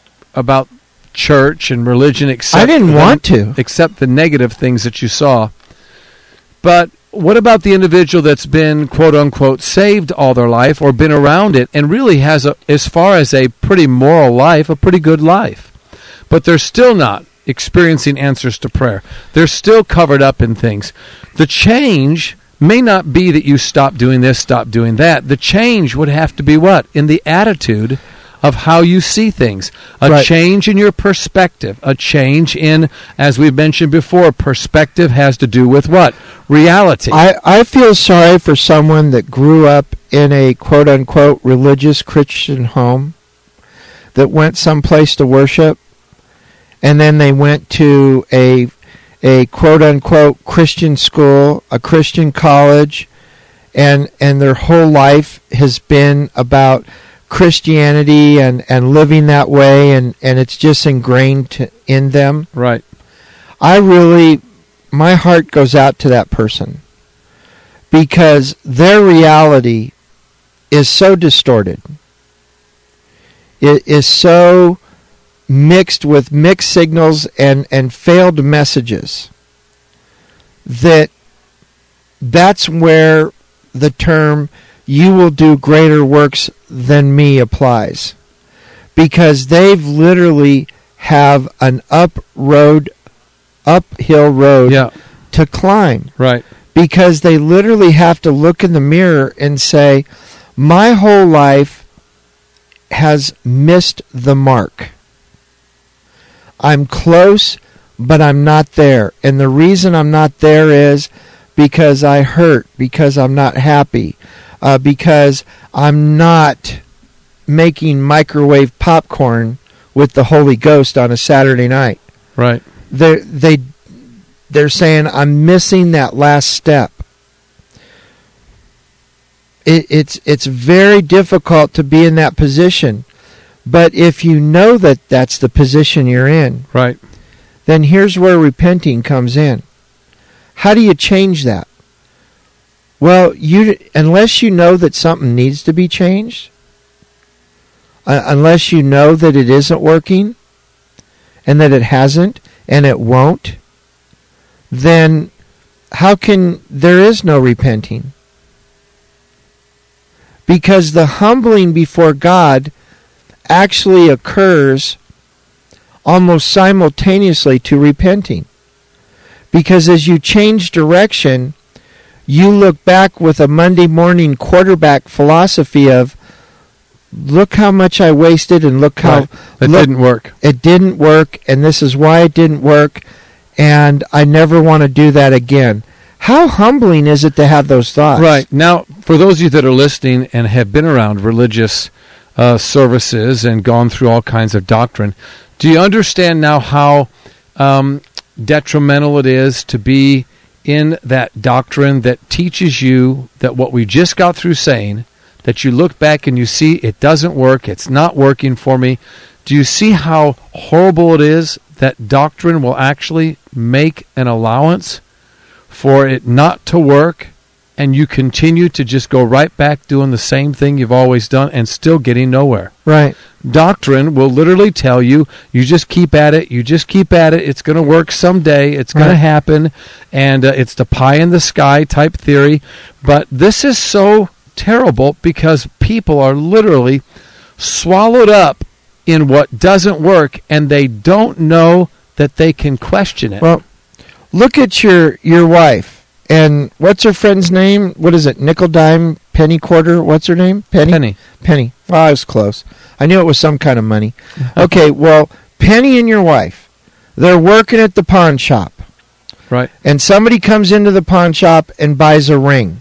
church and religion, except I didn't want to, except the negative things that you saw. But what about the individual that's been, quote unquote, saved all their life or been around it and really has, as far as a pretty moral life, a pretty good life, but they're still not experiencing answers to prayer. They're still covered up in things. The change may not be that you stop doing this, stop doing that. The change would have to be what? In the attitude of how you see things. A change in your perspective. A change in, as we've mentioned before, perspective has to do with what? Reality. I feel sorry for someone that grew up in a quote-unquote religious Christian home that went someplace to worship, and then they went to a quote-unquote Christian school, a Christian college, and their whole life has been about Christianity and living that way, and it's just ingrained in them. Right. My heart goes out to that person because their reality is so distorted. It is so mixed with mixed signals and failed messages that's where the term "you will do greater works than me" applies, because they've literally have an uphill road to climb. Right. Because they literally have to look in the mirror and say, my whole life has missed the mark. I'm close, but I'm not there. And the reason I'm not there is because I hurt, because I'm not happy, because I'm not making microwave popcorn with the Holy Ghost on a Saturday night. Right. They're saying I'm missing that last step. It's very difficult to be in that position. But if you know that that's the position you're in, right, then here's where repenting comes in. How do you change that? Well, unless you know that something needs to be changed, unless you know that it isn't working, and that it hasn't, and it won't, then there is no repenting. Because the humbling before God actually occurs almost simultaneously to repenting. Because as you change direction, you look back with a Monday morning quarterback philosophy of, look how much I wasted, and look how... It didn't work. It didn't work, and this is why it didn't work, and I never want to do that again. How humbling is it to have those thoughts? Right. Now, for those of you that are listening and have been around religious services and gone through all kinds of doctrine, do you understand now how detrimental it is to be in that doctrine that teaches you that what we just got through saying, that you look back and you see it doesn't work, it's not working for me? Do you see how horrible it is that doctrine will actually make an allowance for it not to work, and you continue to just go right back doing the same thing you've always done and still getting nowhere? Right. Doctrine will literally tell you, you just keep at it, it's going to work someday, it's going to happen, and it's the pie in the sky type theory. But this is so terrible because people are literally swallowed up in what doesn't work, and they don't know that they can question it. Well, look at your wife, and what's her friend's name? What is it? Nickel, dime, penny, quarter? What's her name? Penny. Well, I was close. I knew it was some kind of money. Okay, well, Penny and your wife, they're working at the pawn shop. Right. And somebody comes into the pawn shop and buys a ring.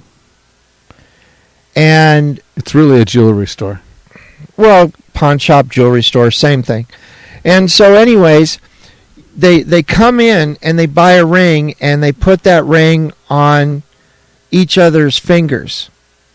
And it's really a jewelry store. Well, pawn shop, jewelry store, same thing. And so anyways, they come in and they buy a ring, and they put that ring on each other's fingers.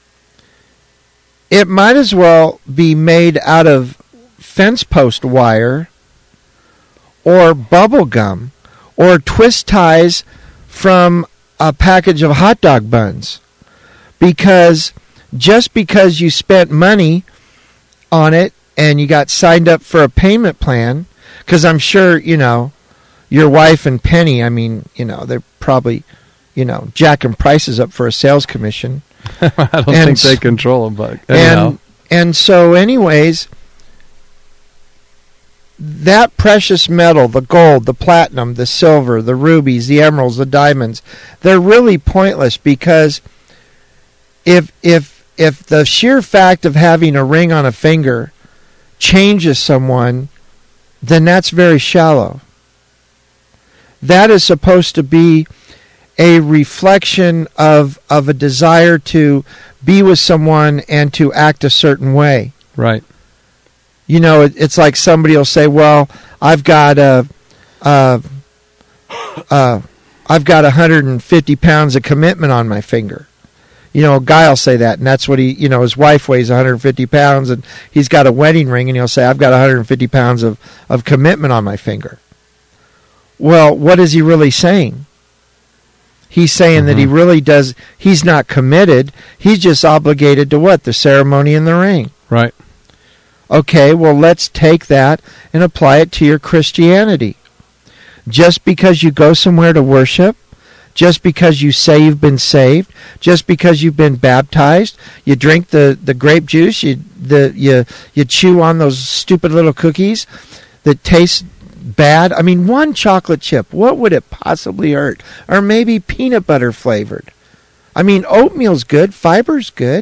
It might as well be made out of fence post wire or bubble gum or twist ties from a package of hot dog buns. Because just because you spent money on it and you got signed up for a payment plan, because I'm sure, your wife and Penny, they're probably, jacking prices up for a sales commission. I don't think they control them, but anyhow. And so anyways, that precious metal, the gold, the platinum, the silver, the rubies, the emeralds, the diamonds, they're really pointless, because if the sheer fact of having a ring on a finger changes someone, then that's very shallow. That is supposed to be a reflection of a desire to be with someone and to act a certain way. Right. It's like somebody will say, "Well, I've got 150 pounds of commitment on my finger." A guy will say that, and that's what his wife weighs 150 pounds, and he's got a wedding ring, and he'll say, "I've got 150 pounds of commitment on my finger." Well, what is he really saying? He's saying that he really does, he's not committed, he's just obligated to what? The ceremony and the ring. Right. Okay, well, let's take that and apply it to your Christianity. Just because you go somewhere to worship, just because you say you've been saved, just because you've been baptized, you drink the grape juice, you chew on those stupid little cookies that taste bad. One chocolate chip, what would it possibly hurt? Or maybe peanut butter flavored. Oatmeal's good, fiber's good.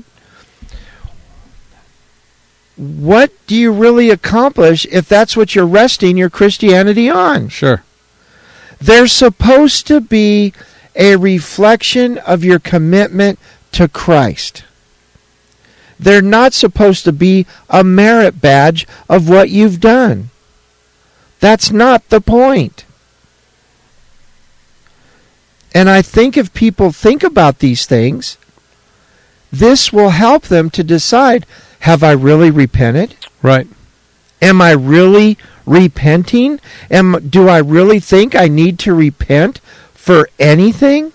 What do you really accomplish if that's what you're resting your Christianity on? Sure. There's supposed to be a reflection of your commitment to Christ. They're not supposed to be a merit badge of what you've done. That's not the point. And I think if people think about these things, this will help them to decide, have I really repented? Right. Am I really repenting? Do I really think I need to repent for anything?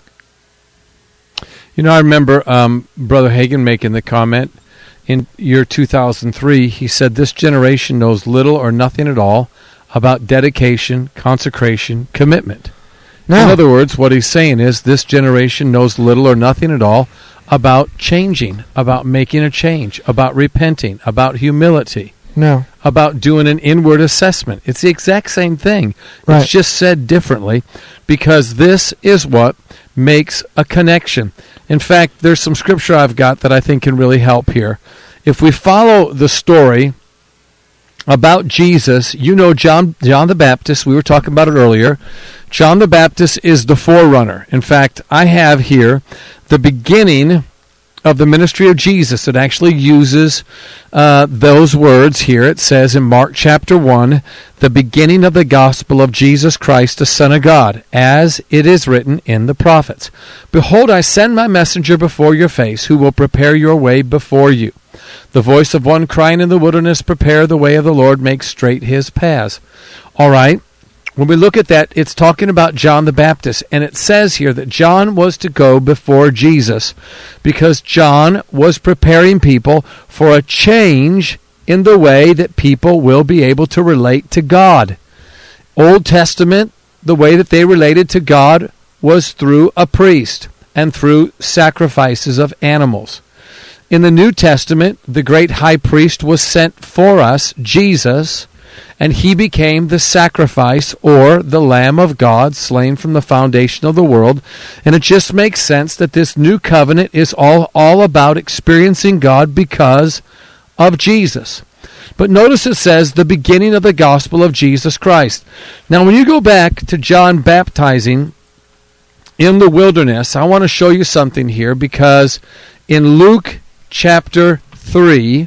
You know, I remember Brother Hagin making the comment in year 2003. He said, this generation knows little or nothing at all about dedication, consecration, commitment. No. In other words, what he's saying is this generation knows little or nothing at all about changing, about making a change, about repenting, about humility. No. About doing an inward assessment. It's the exact same thing. Right. It's just said differently because this is what makes a connection. In fact, there's some scripture I've got that I think can really help here. If we follow the story about Jesus, you know John the Baptist, we were talking about it earlier. John the Baptist is the forerunner. In fact, I have here the beginning of the ministry of Jesus. It actually uses those words here. It says in Mark chapter 1, the beginning of the gospel of Jesus Christ, the Son of God, as it is written in the prophets. Behold, I send my messenger before your face, who will prepare your way before you. The voice of one crying in the wilderness, prepare the way of the Lord, make straight his paths. All right. When we look at that, it's talking about John the Baptist, and it says here that John was to go before Jesus because John was preparing people for a change in the way that people will be able to relate to God. Old Testament, the way that they related to God was through a priest and through sacrifices of animals. In the New Testament, the great high priest was sent for us, Jesus, and he became the sacrifice or the Lamb of God slain from the foundation of the world. And it just makes sense that this new covenant is all about experiencing God because of Jesus. But notice it says the beginning of the gospel of Jesus Christ. Now when you go back to John baptizing in the wilderness, I want to show you something here because in Luke chapter 3,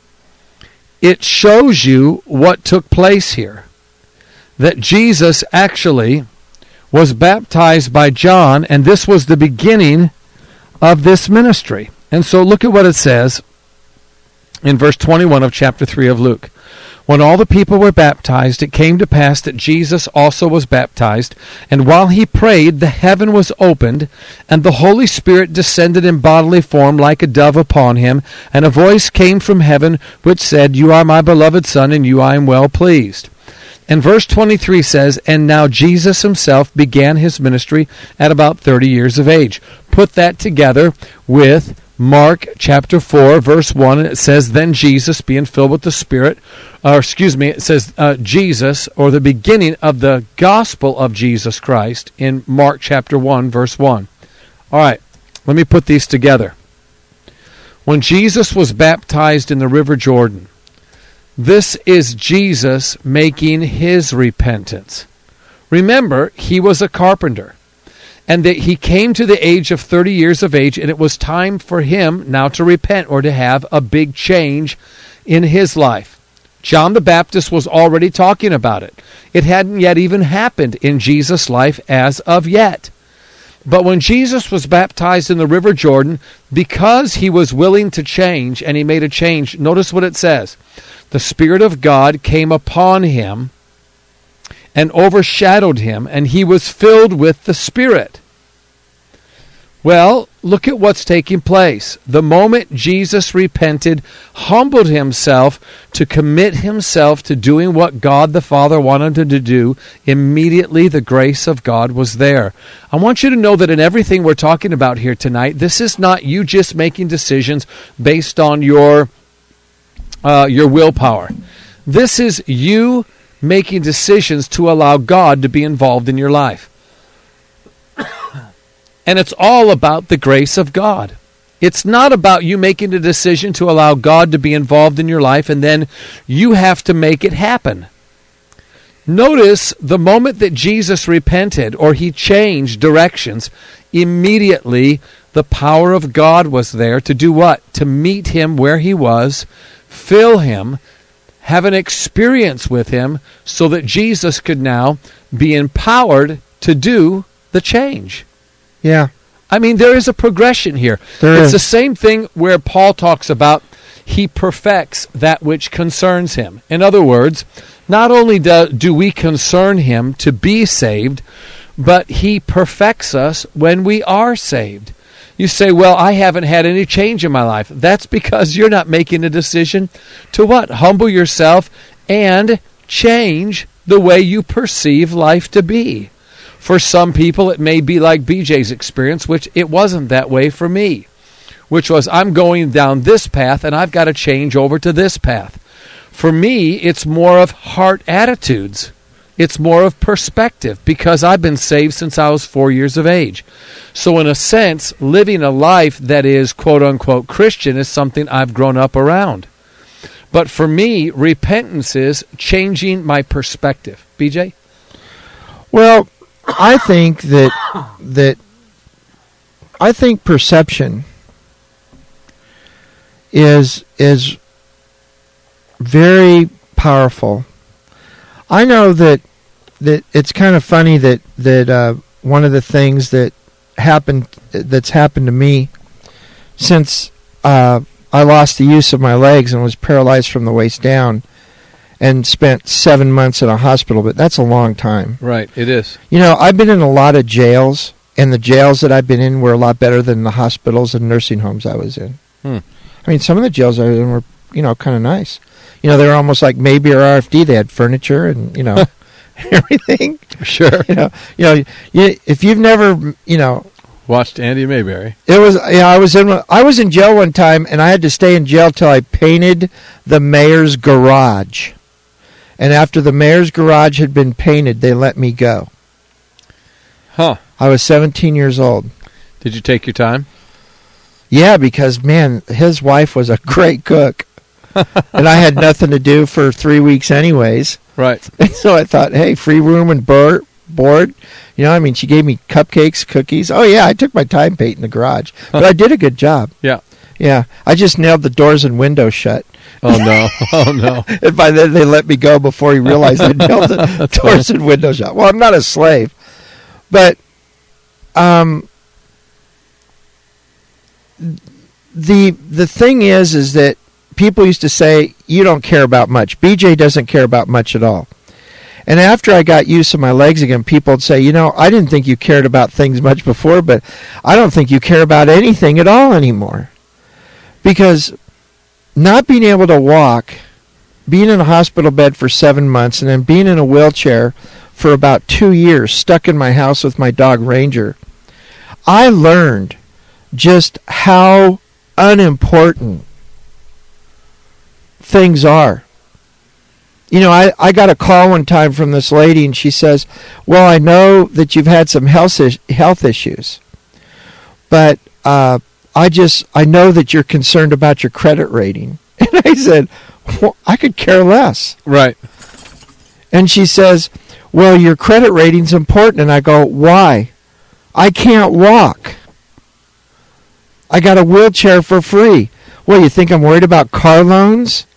it shows you what took place here. That Jesus actually was baptized by John, and this was the beginning of this ministry. And so look at what it says in verse 21 of chapter 3 of Luke. When all the people were baptized, it came to pass that Jesus also was baptized. And while he prayed, the heaven was opened, and the Holy Spirit descended in bodily form like a dove upon him. And a voice came from heaven which said, You are my beloved Son, in you I am well pleased. And verse 23 says, And now Jesus himself began his ministry at about 30 years of age. Put that together with Mark chapter 4, verse 1, and it says, Then Jesus, being filled with the Spirit, it says Jesus, or the beginning of the gospel of Jesus Christ in Mark chapter 1, verse 1. All right, let me put these together. When Jesus was baptized in the River Jordan, this is Jesus making his repentance. Remember, he was a carpenter. And that he came to the age of 30 years of age, and it was time for him now to repent or to have a big change in his life. John the Baptist was already talking about it. It hadn't yet even happened in Jesus' life as of yet. But when Jesus was baptized in the River Jordan, because he was willing to change, and he made a change, notice what it says. The Spirit of God came upon him and overshadowed him, and he was filled with the Spirit. Well, look at what's taking place. The moment Jesus repented, humbled himself to commit himself to doing what God the Father wanted him to do, immediately the grace of God was there. I want you to know that in everything we're talking about here tonight, this is not you just making decisions based on your willpower. This is you making decisions to allow God to be involved in your life. And it's all about the grace of God. It's not about you making a decision to allow God to be involved in your life and then you have to make it happen. Notice the moment that Jesus repented or he changed directions, immediately the power of God was there to do what? To meet him where he was, fill him, have an experience with him, so that Jesus could now be empowered to do the change. Yeah. I mean, there is a progression here. It's the same thing where Paul talks about he perfects that which concerns him. In other words, not only do we concern him to be saved, but he perfects us when we are saved. You say, well, I haven't had any change in my life. That's because you're not making a decision to what? Humble yourself and change the way you perceive life to be. For some people, it may be like BJ's experience, which it wasn't that way for me, which was I'm going down this path and I've got to change over to this path. For me, it's more of heart attitudes. It's more of perspective because I've been saved since I was 4 years of age. So in a sense, living a life that is quote-unquote Christian is something I've grown up around. But for me, repentance is changing my perspective. BJ? Well, I think that perception is very powerful. I know that it's kind of funny that one of the things that's happened to me since I lost the use of my legs and was paralyzed from the waist down and spent 7 months in a hospital, but that's a long time. Right, it is. You know, I've been in a lot of jails, and the jails that I've been in were a lot better than the hospitals and nursing homes I was in. I mean, some of the jails I was in were, kind of nice. They were almost like maybe or RFD. They had furniture and, everything. Sure. If you've never, watched Andy Mayberry. It was I was in jail one time, and I had to stay in jail till I painted the mayor's garage. And after the mayor's garage had been painted, they let me go. Huh. I was 17 years old. Did you take your time? Yeah, because, man, his wife was a great cook. And I had nothing to do for 3 weeks anyways. Right. And so I thought, hey, free room and board. She gave me cupcakes, cookies. Oh, yeah, I took my time painting the garage. But I did a good job. Yeah. Yeah. I just nailed the doors and windows shut. Oh, no. Oh, no. And by then they let me go before he realized I nailed the doors and windows shut. Well, I'm not a slave. But the thing is that people used to say, you don't care about much. BJ doesn't care about much at all. And after I got used to my legs again, people would say, I didn't think you cared about things much before, but I don't think you care about anything at all anymore. Because not being able to walk, being in a hospital bed for 7 months, and then being in a wheelchair for about 2 years, stuck in my house with my dog Ranger, I learned just how unimportant things are. I got a call one time from this lady, and she says, well, I know that you've had some health issues, but I know that you're concerned about your credit rating. And I said, well, I could care less. Right. And she says, well, your credit rating's important. And I go, why? I can't walk. I got a wheelchair for free. Well, you think I'm worried about car loans?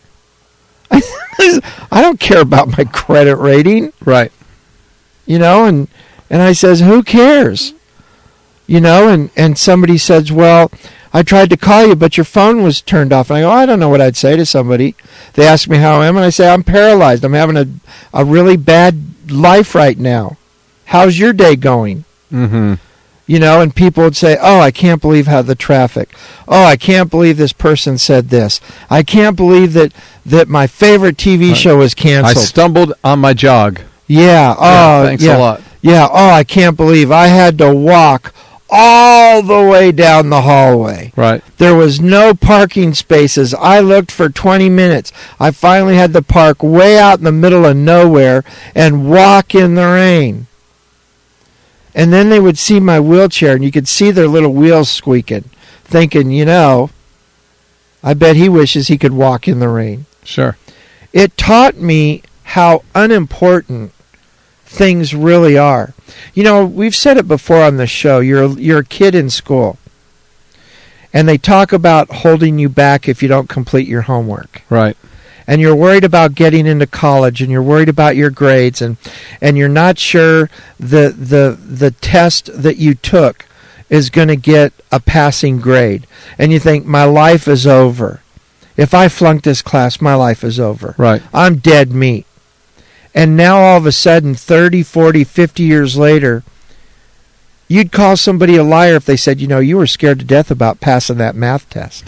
I don't care about my credit rating. Right. And I says, who cares? And somebody says, well, I tried to call you, but your phone was turned off. And I go, I don't know what I'd say to somebody. They ask me how I am, and I say, I'm paralyzed. I'm having a really bad life right now. How's your day going? Mm-hmm. And people would say, oh, I can't believe how the traffic. Oh, I can't believe this person said this. I can't believe that my favorite TV show was canceled. I stumbled on my jog. Yeah. Oh, thanks a lot. Yeah. Oh, I can't believe I had to walk all the way down the hallway. Right. There was no parking spaces. I looked for 20 minutes. I finally had to park way out in the middle of nowhere and walk in the rain. And then they would see my wheelchair, and you could see their little wheels squeaking, thinking, I bet he wishes he could walk in the rain. Sure. It taught me how unimportant things really are. You know, we've said it before on the show. You're a kid in school, and they talk about holding you back if you don't complete your homework. Right. And you're worried about getting into college, and you're worried about your grades, and you're not sure the test that you took is going to get a passing grade. And you think, my life is over. If I flunk this class, my life is over. Right. I'm dead meat. And now all of a sudden, 30, 40, 50 years later, you'd call somebody a liar if they said, you were scared to death about passing that math test.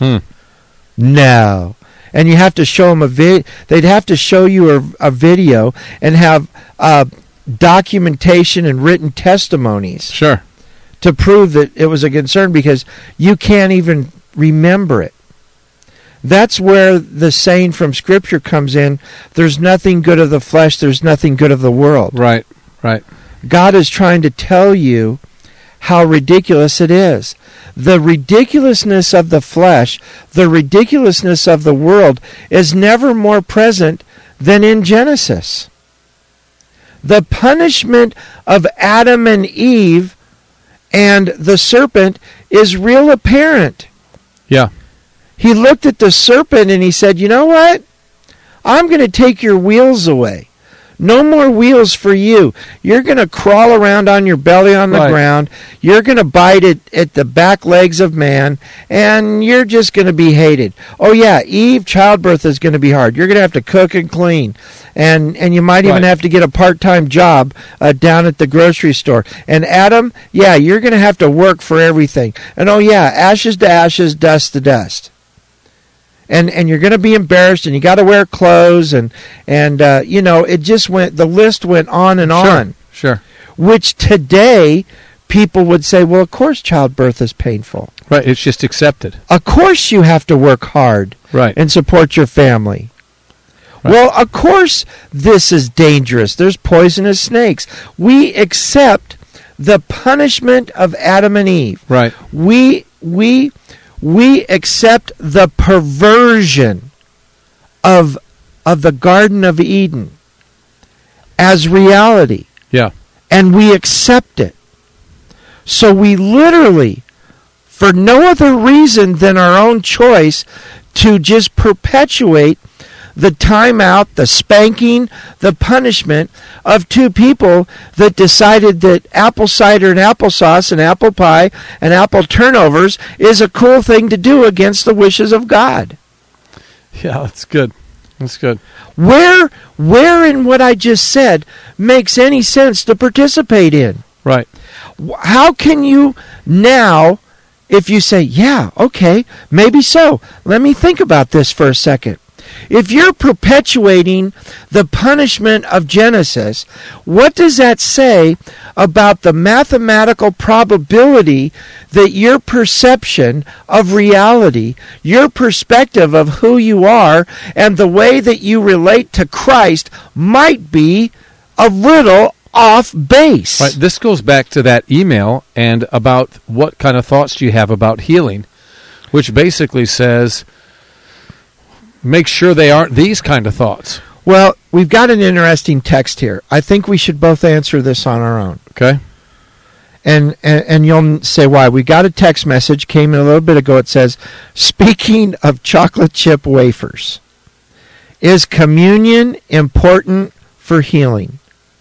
No. And you have to show them they'd have to show you a video and have documentation and written testimonies. Sure. To prove that it was a concern, because you can't even remember it. That's where the saying from Scripture comes in, there's nothing good of the flesh, there's nothing good of the world. Right, right. God is trying to tell you how ridiculous it is. The ridiculousness of the flesh, the ridiculousness of the world is never more present than in Genesis. The punishment of Adam and Eve and the serpent is real apparent. Yeah. He looked at the serpent and he said, you know what? I'm going to take your wheels away. No more wheels for you. You're going to crawl around on your belly on the ground. You're going to bite at the back legs of man, and you're just going to be hated. Oh, yeah, Eve, childbirth is going to be hard. You're going to have to cook and clean, and you might even have to get a part-time job down at the grocery store. And Adam, yeah, you're going to have to work for everything. And oh, yeah, ashes to ashes, dust to dust. And you're going to be embarrassed, and you got to wear clothes, and it just went. The list went on and on. Sure. Which today people would say, well, of course childbirth is painful. Right. It's just accepted. Of course you have to work hard. Right. And support your family. Right. Well, of course this is dangerous. There's poisonous snakes. We accept the punishment of Adam and Eve. Right. We accept the perversion of the Garden of Eden as reality. Yeah. And we accept it. So we literally, for no other reason than our own choice, to just perpetuate the timeout, the spanking, the punishment of two people that decided that apple cider and applesauce and apple pie and apple turnovers is a cool thing to do against the wishes of God. Yeah, that's good. That's good. Where in what I just said makes any sense to participate in? Right. How can you now, if you say, yeah, okay, maybe so, let me think about this for a second. If you're perpetuating the punishment of Genesis, what does that say about the mathematical probability that your perception of reality, your perspective of who you are, and the way that you relate to Christ might be a little off base? Right. This goes back to that email and about what kind of thoughts do you have about healing, which basically says, make sure they aren't these kind of thoughts. Well, we've got an interesting text here. I think we should both answer this on our own. Okay. And you'll say why. We got a text message, came in a little bit ago. It says, speaking of chocolate chip wafers, is communion important for healing?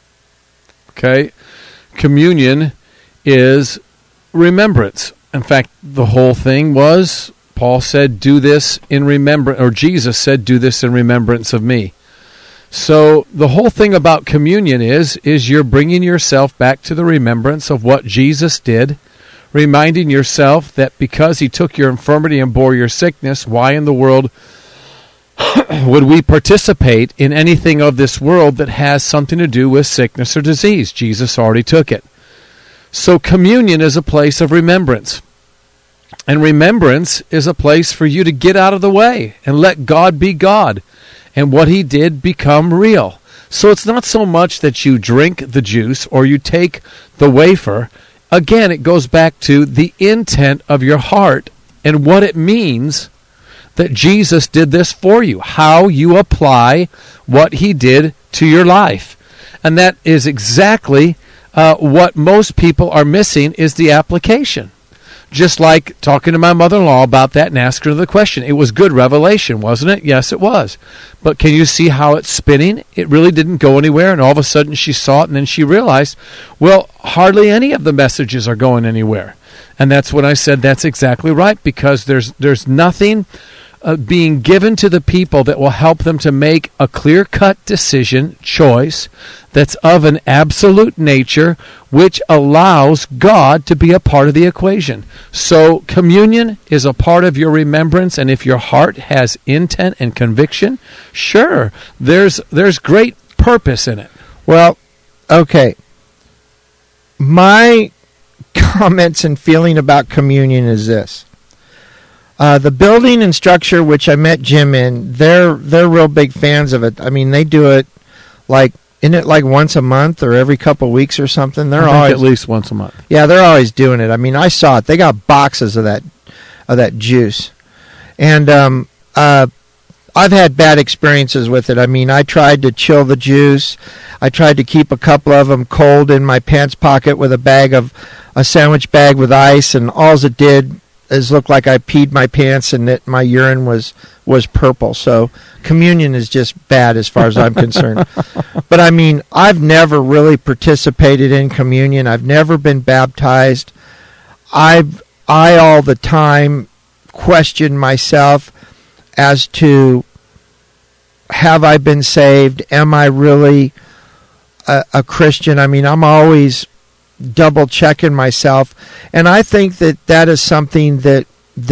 Okay. Communion is remembrance. In fact, the whole thing was, Paul said, do this in remembrance, or Jesus said, do this in remembrance of me. So the whole thing about communion is you're bringing yourself back to the remembrance of what Jesus did, reminding yourself that because he took your infirmity and bore your sickness, why in the world would we participate in anything of this world that has something to do with sickness or disease? Jesus already took it. So communion is a place of remembrance. And remembrance is a place for you to get out of the way and let God be God and what he did become real. So it's not so much that you drink the juice or you take the wafer. Again, it goes back to the intent of your heart and what it means that Jesus did this for you, how you apply what he did to your life. And that is exactly what most people are missing is the application. Just like talking to my mother-in-law about that and asking her the question. It was good revelation, wasn't it? Yes, it was. But can you see how it's spinning? It really didn't go anywhere, and all of a sudden she saw it, and then she realized, well, hardly any of the messages are going anywhere. And that's when I said that's exactly right, because there's nothing being given to the people that will help them to make a clear-cut decision, choice, that's of an absolute nature, which allows God to be a part of the equation. So communion is a part of your remembrance, and if your heart has intent and conviction, sure, there's great purpose in it. Well, okay. My comments and feeling about communion is this. The building and structure, which I met Jim in, they're real big fans of it. I mean, they do it isn't it like once a month or every couple of weeks or something? I think at least once a month. Yeah, they're always doing it. I mean, I saw it. They got boxes of that juice, and I've had bad experiences with it. I mean, I tried to chill the juice. I tried to keep a couple of them cold in my pants pocket with a sandwich bag with ice, and all it did is look like I peed my pants and that my urine was purple. So communion is just bad as far as I'm concerned. But I mean, I've never really participated in communion. I've never been baptized. I all the time question myself as to, have I been saved? Am I really a Christian? I mean, I'm always double checking myself, and I think that is something that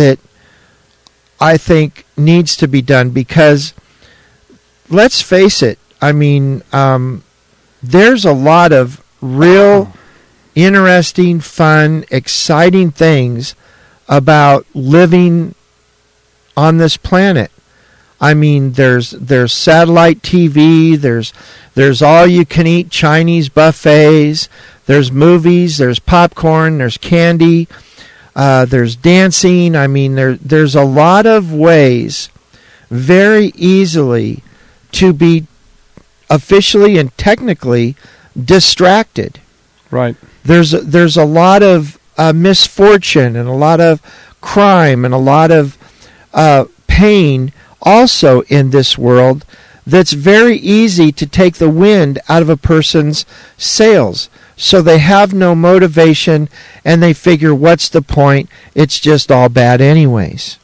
I think needs to be done, because let's face it, I mean, there's a lot of real interesting, fun, exciting things about living on this planet. I mean, there's satellite TV, there's all you can eat Chinese buffets, there's movies, there's popcorn, there's candy, there's dancing. I mean, there's a lot of ways very easily to be officially and technically distracted. Right. There's a lot of misfortune and a lot of crime and a lot of pain also in this world that's very easy to take the wind out of a person's sails. So they have no motivation, and they figure, what's the point? It's just all bad anyways.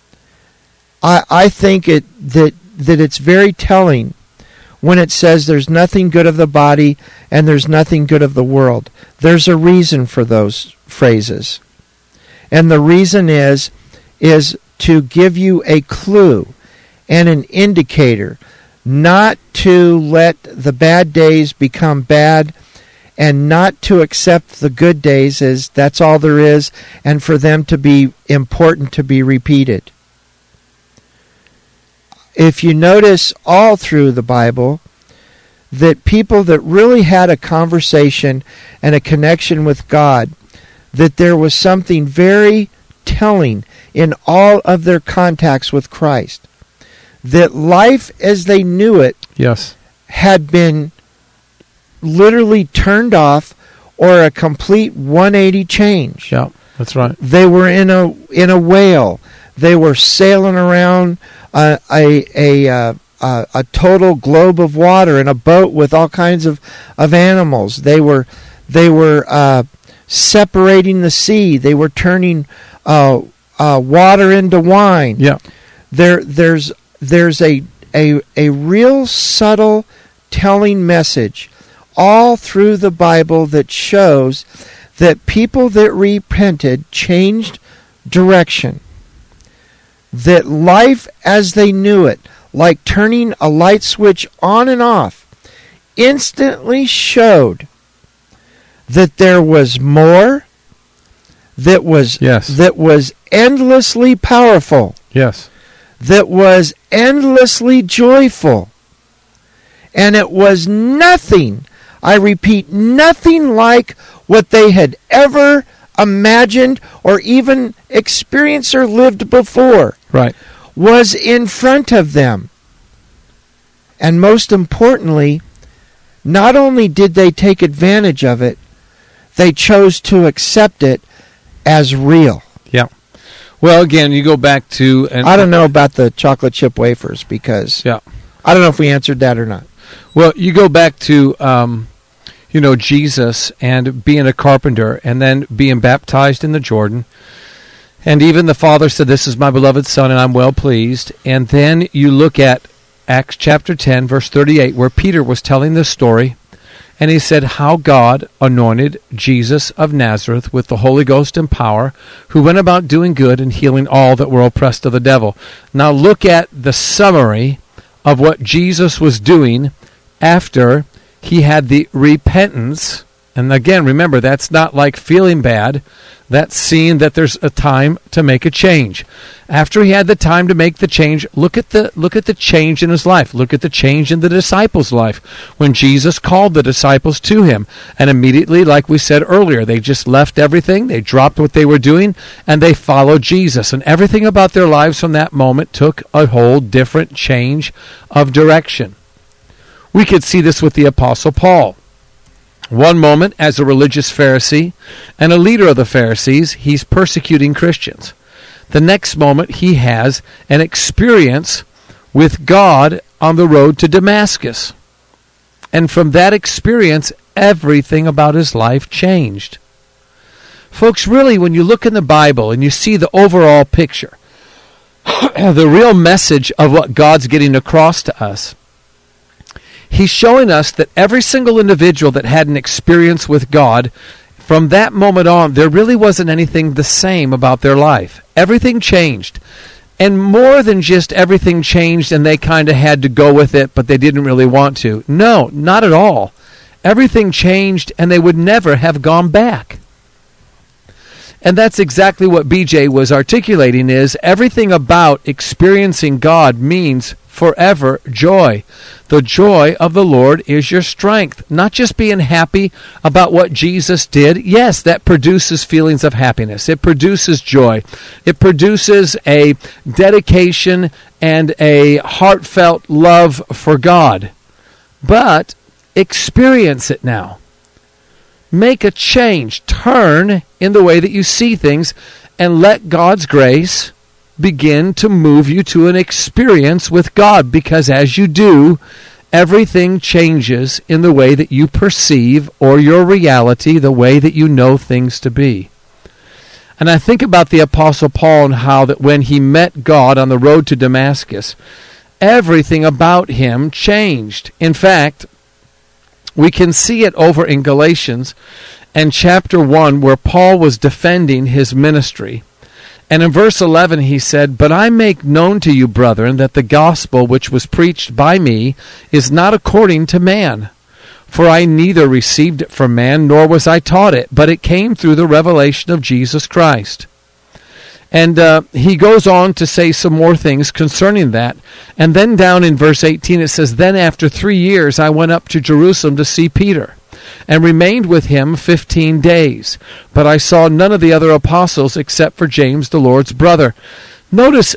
I think that it's very telling when it says there's nothing good of the body and there's nothing good of the world. There's a reason for those phrases. And the reason is to give you a clue and an indicator not to let the bad days become bad, and not to accept the good days as that's all there is, and for them to be important to be repeated. If you notice all through the Bible, that people that really had a conversation and a connection with God, that there was something very telling in all of their contacts with Christ, that life as they knew it had been literally turned off, or a complete 180 change. Yeah, that's right. They were in a whale. They were sailing around a total globe of water in a boat with all kinds of animals. They were separating the sea. They were turning water into wine. Yeah. There's a real subtle telling message all through the Bible that shows that people that repented changed direction. That life as they knew it, like turning a light switch on and off, instantly showed that there was more, that was endlessly powerful, that was endlessly joyful, and it was nothing, I repeat, nothing like what they had ever imagined or even experienced or lived before. Right. Was in front of them. And most importantly, not only did they take advantage of it, they chose to accept it as real. Yeah. Well, again, you go back to... I don't know about the chocolate chip wafers because I don't know if we answered that or not. Well, you go back to, Jesus and being a carpenter and then being baptized in the Jordan. And even the Father said, "This is my beloved Son, and I'm well pleased." And then you look at Acts chapter 10, verse 38, where Peter was telling this story. And he said how God anointed Jesus of Nazareth with the Holy Ghost and power, who went about doing good and healing all that were oppressed of the devil. Now look at the summary of what Jesus was doing after he had the repentance. And again, remember, that's not like feeling bad. That's seeing that there's a time to make a change. After he had the time to make the change, look at the change in his life. Look at the change in the disciples' life when Jesus called the disciples to him. And immediately, like we said earlier, they just left everything. They dropped what they were doing, and they followed Jesus. And everything about their lives from that moment took a whole different change of direction. We could see this with the Apostle Paul. One moment, as a religious Pharisee and a leader of the Pharisees, he's persecuting Christians. The next moment, he has an experience with God on the road to Damascus. And from that experience, everything about his life changed. Folks, really, when you look in the Bible and you see the overall picture, the real message of what God's getting across to us, He's showing us that every single individual that had an experience with God, from that moment on, there really wasn't anything the same about their life. Everything changed. And more than just everything changed and they kind of had to go with it, but they didn't really want to. No, not at all. Everything changed and they would never have gone back. And that's exactly what BJ was articulating, is everything about experiencing God means forever joy. The joy of the Lord is your strength. Not just being happy about what Jesus did. Yes, that produces feelings of happiness. It produces joy. It produces a dedication and a heartfelt love for God. But experience it now. Make a change. Turn in the way that you see things and let God's grace begin to move you to an experience with God, because as you do, everything changes in the way that you perceive or your reality, the way that you know things to be. And I think about the Apostle Paul and how that when he met God on the road to Damascus, everything about him changed. In fact, we can see it over in Galatians and chapter 1 where Paul was defending his ministry. And in verse 11 he said, "But I make known to you, brethren, that the gospel which was preached by me is not according to man. For I neither received it from man, nor was I taught it, but it came through the revelation of Jesus Christ." And he goes on to say some more things concerning that. And then down in verse 18 it says, "Then after 3 years I went up to Jerusalem to see Peter, and remained with him 15 days. But I saw none of the other apostles except for James, the Lord's brother." Notice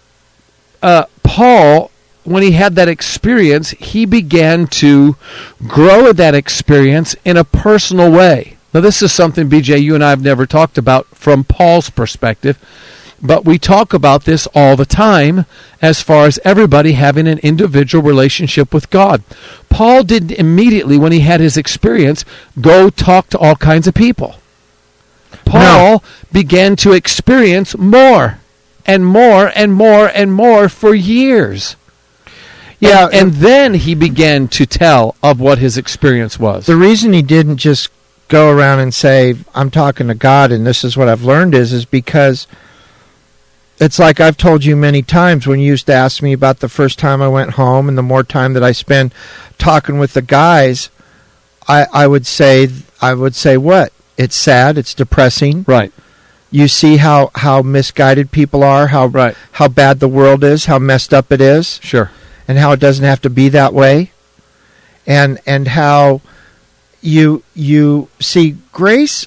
Paul, when he had that experience, he began to grow in that experience in a personal way. Now this is something, BJ, you and I have never talked about from Paul's perspective, but we talk about this all the time as far as everybody having an individual relationship with God. Paul didn't immediately, when he had his experience, go talk to all kinds of people. Paul began to experience more and more and more and more for years. Yeah, and then he began to tell of what his experience was. The reason he didn't just go around and say, "I'm talking to God and this is what I've learned," is because it's like I've told you many times when you used to ask me about the first time I went home and the more time that I spend talking with the guys, I would say what? It's sad, it's depressing. Right. You see how misguided people are, how bad the world is, how messed up it is. Sure. And how it doesn't have to be that way. And how you see grace,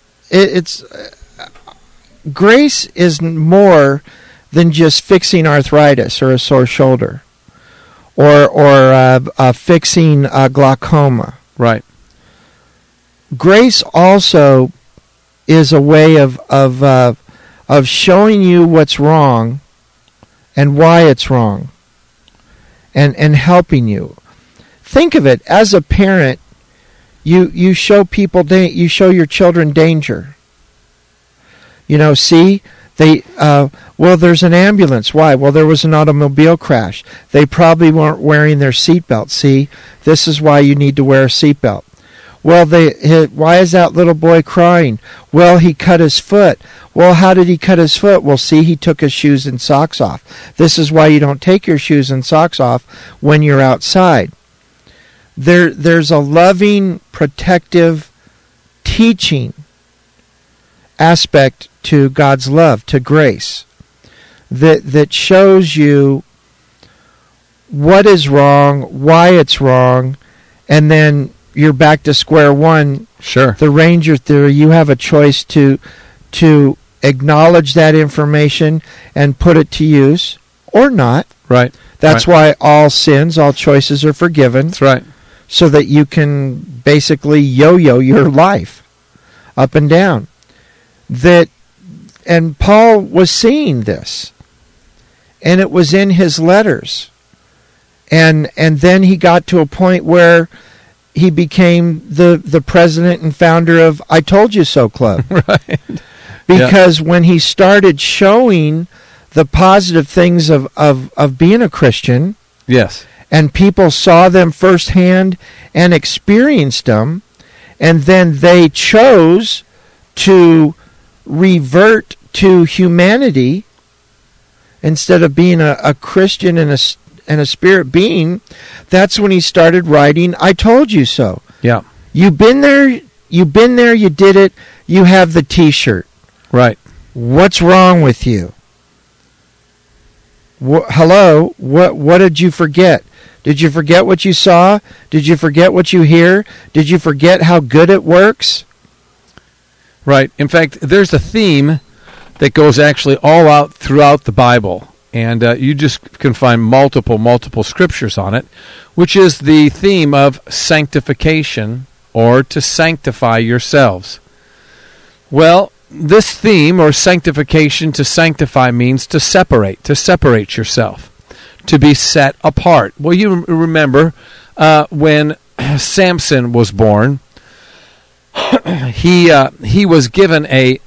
grace is more than just fixing arthritis or a sore shoulder, or fixing glaucoma. Right. Grace also is a way of showing you what's wrong and why it's wrong, and helping you. Think of it as a parent. You show you show your children danger. See, there's an ambulance. Why? Well, there was an automobile crash. They probably weren't wearing their seatbelt. See, this is why you need to wear a seatbelt. Well, why is that little boy crying? Well, he cut his foot. Well, how did he cut his foot? Well, see, he took his shoes and socks off. This is why you don't take your shoes and socks off when you're outside. There's a loving, protective, teaching aspect to God's love, to grace, that shows you what is wrong, why it's wrong, and then you're back to square one. Sure. The Ranger theory, you have a choice to acknowledge that information and put it to use or not. Right. That's why all sins, all choices are forgiven. That's right. So that you can basically yo-yo your life up and down. And Paul was seeing this. And it was in his letters. And then he got to a point where he became the president and founder of I Told You So Club. Right. Because when he started showing the positive things of being a Christian, yes, and people saw them firsthand and experienced them, and then they chose to revert to humanity instead of being a Christian and a spirit being, that's when he started writing I Told You So. Yeah. You've been there, you did it, you have the t-shirt. Right. What's wrong with you? Hello? What did you forget? Did you forget what you saw? Did you forget what you hear? Did you forget how good it works? Right. In fact, there's a theme that goes actually all out throughout the Bible, and you just can find multiple scriptures on it, which is the theme of sanctification, or to sanctify yourselves. Well, this theme, or sanctification, to sanctify, means to separate yourself, to be set apart. Well, you remember when Samson was born, he was given a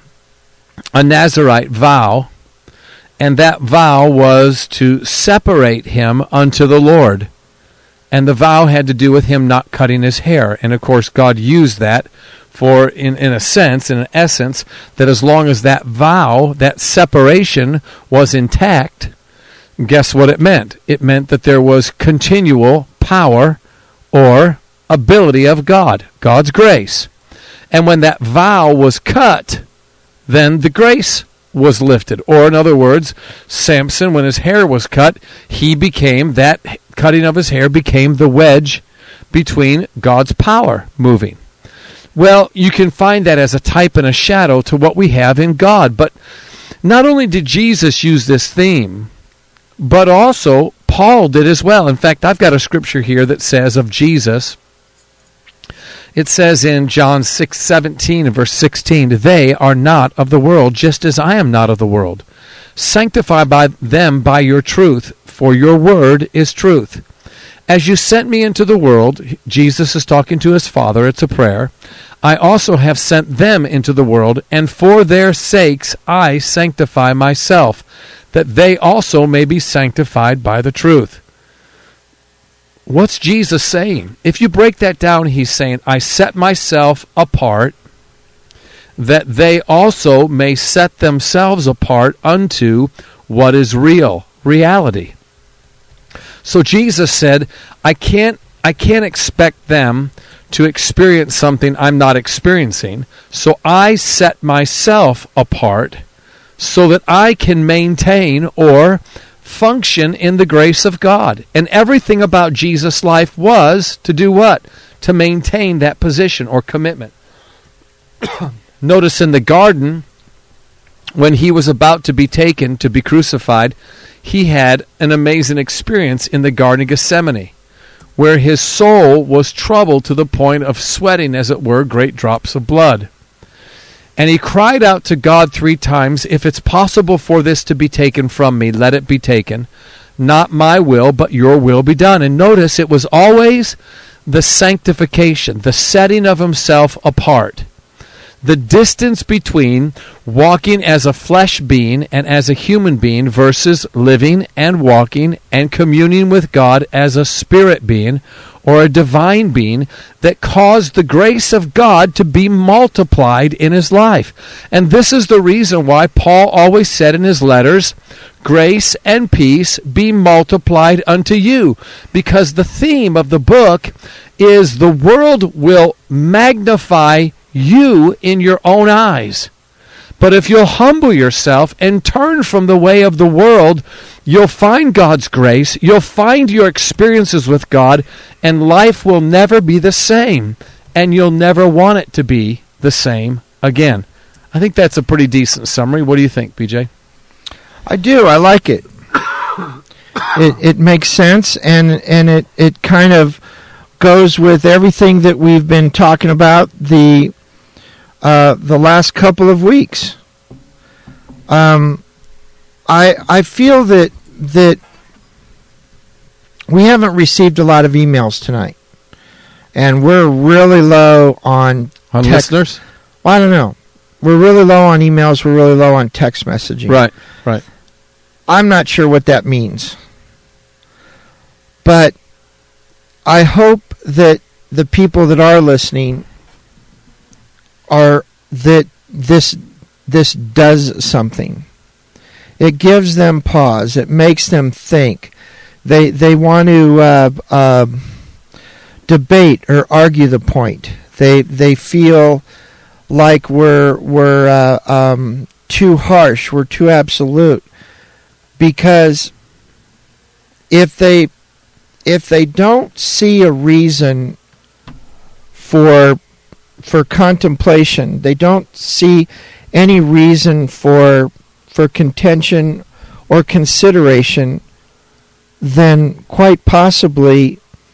Nazirite vow, and that vow was to separate him unto the Lord. And the vow had to do with him not cutting his hair. And of course, God used that for, in a sense, in an essence, that as long as that vow, that separation was intact, guess what it meant? It meant that there was continual power or ability of God, God's grace. And when that vow was cut, then the grace was lifted. Or in other words, Samson, when his hair was cut, that cutting of his hair became the wedge between God's power moving. Well, you can find that as a type and a shadow to what we have in God. But not only did Jesus use this theme, but also Paul did as well. In fact, I've got a scripture here that says of Jesus, it says in John 6:17 and verse 16, "They are not of the world, just as I am not of the world. Sanctify them by your truth, for your word is truth. As you sent me into the world," Jesus is talking to his Father, it's a prayer, "I also have sent them into the world, and for their sakes I sanctify myself, that they also may be sanctified by the truth." What's Jesus saying? If you break that down, he's saying, I set myself apart, that they also may set themselves apart unto what is reality. So Jesus said, I can't expect them to experience something I'm not experiencing, so I set myself apart so that I can maintain or function in the grace of God. And everything about Jesus' life was to do what? To maintain that position or commitment. Notice in the garden, when he was about to be taken to be crucified, he had an amazing experience in the Garden of Gethsemane, where his soul was troubled to the point of sweating, as it were, great drops of blood. And he cried out to God 3 times, "If it's possible for this to be taken from me, let it be taken. Not my will, but your will be done." And notice, it was always the sanctification, the setting of himself apart. The distance between walking as a flesh being and as a human being versus living and walking and communing with God as a spirit being or a divine being that caused the grace of God to be multiplied in his life. And this is the reason why Paul always said in his letters, "Grace and peace be multiplied unto you," because the theme of the book is the world will magnify you in your own eyes. But if you'll humble yourself and turn from the way of the world, you'll find God's grace, you'll find your experiences with God, and life will never be the same, and you'll never want it to be the same again. I think that's a pretty decent summary. What do you think, BJ? I do. I like it. It makes sense, and it kind of goes with everything that we've been talking about the last couple of weeks. I feel that we haven't received a lot of emails tonight, and we're really low on listeners. Well, I don't know. We're really low on emails. We're really low on text messaging. Right. I'm not sure what that means, but I hope that the people that are listening are that this does something. It gives them pause. It makes them think. They want to debate or argue the point. They feel like we're too harsh. We're too absolute. Because if they don't see a reason for contemplation, they don't see any reason for contention or consideration, then quite possibly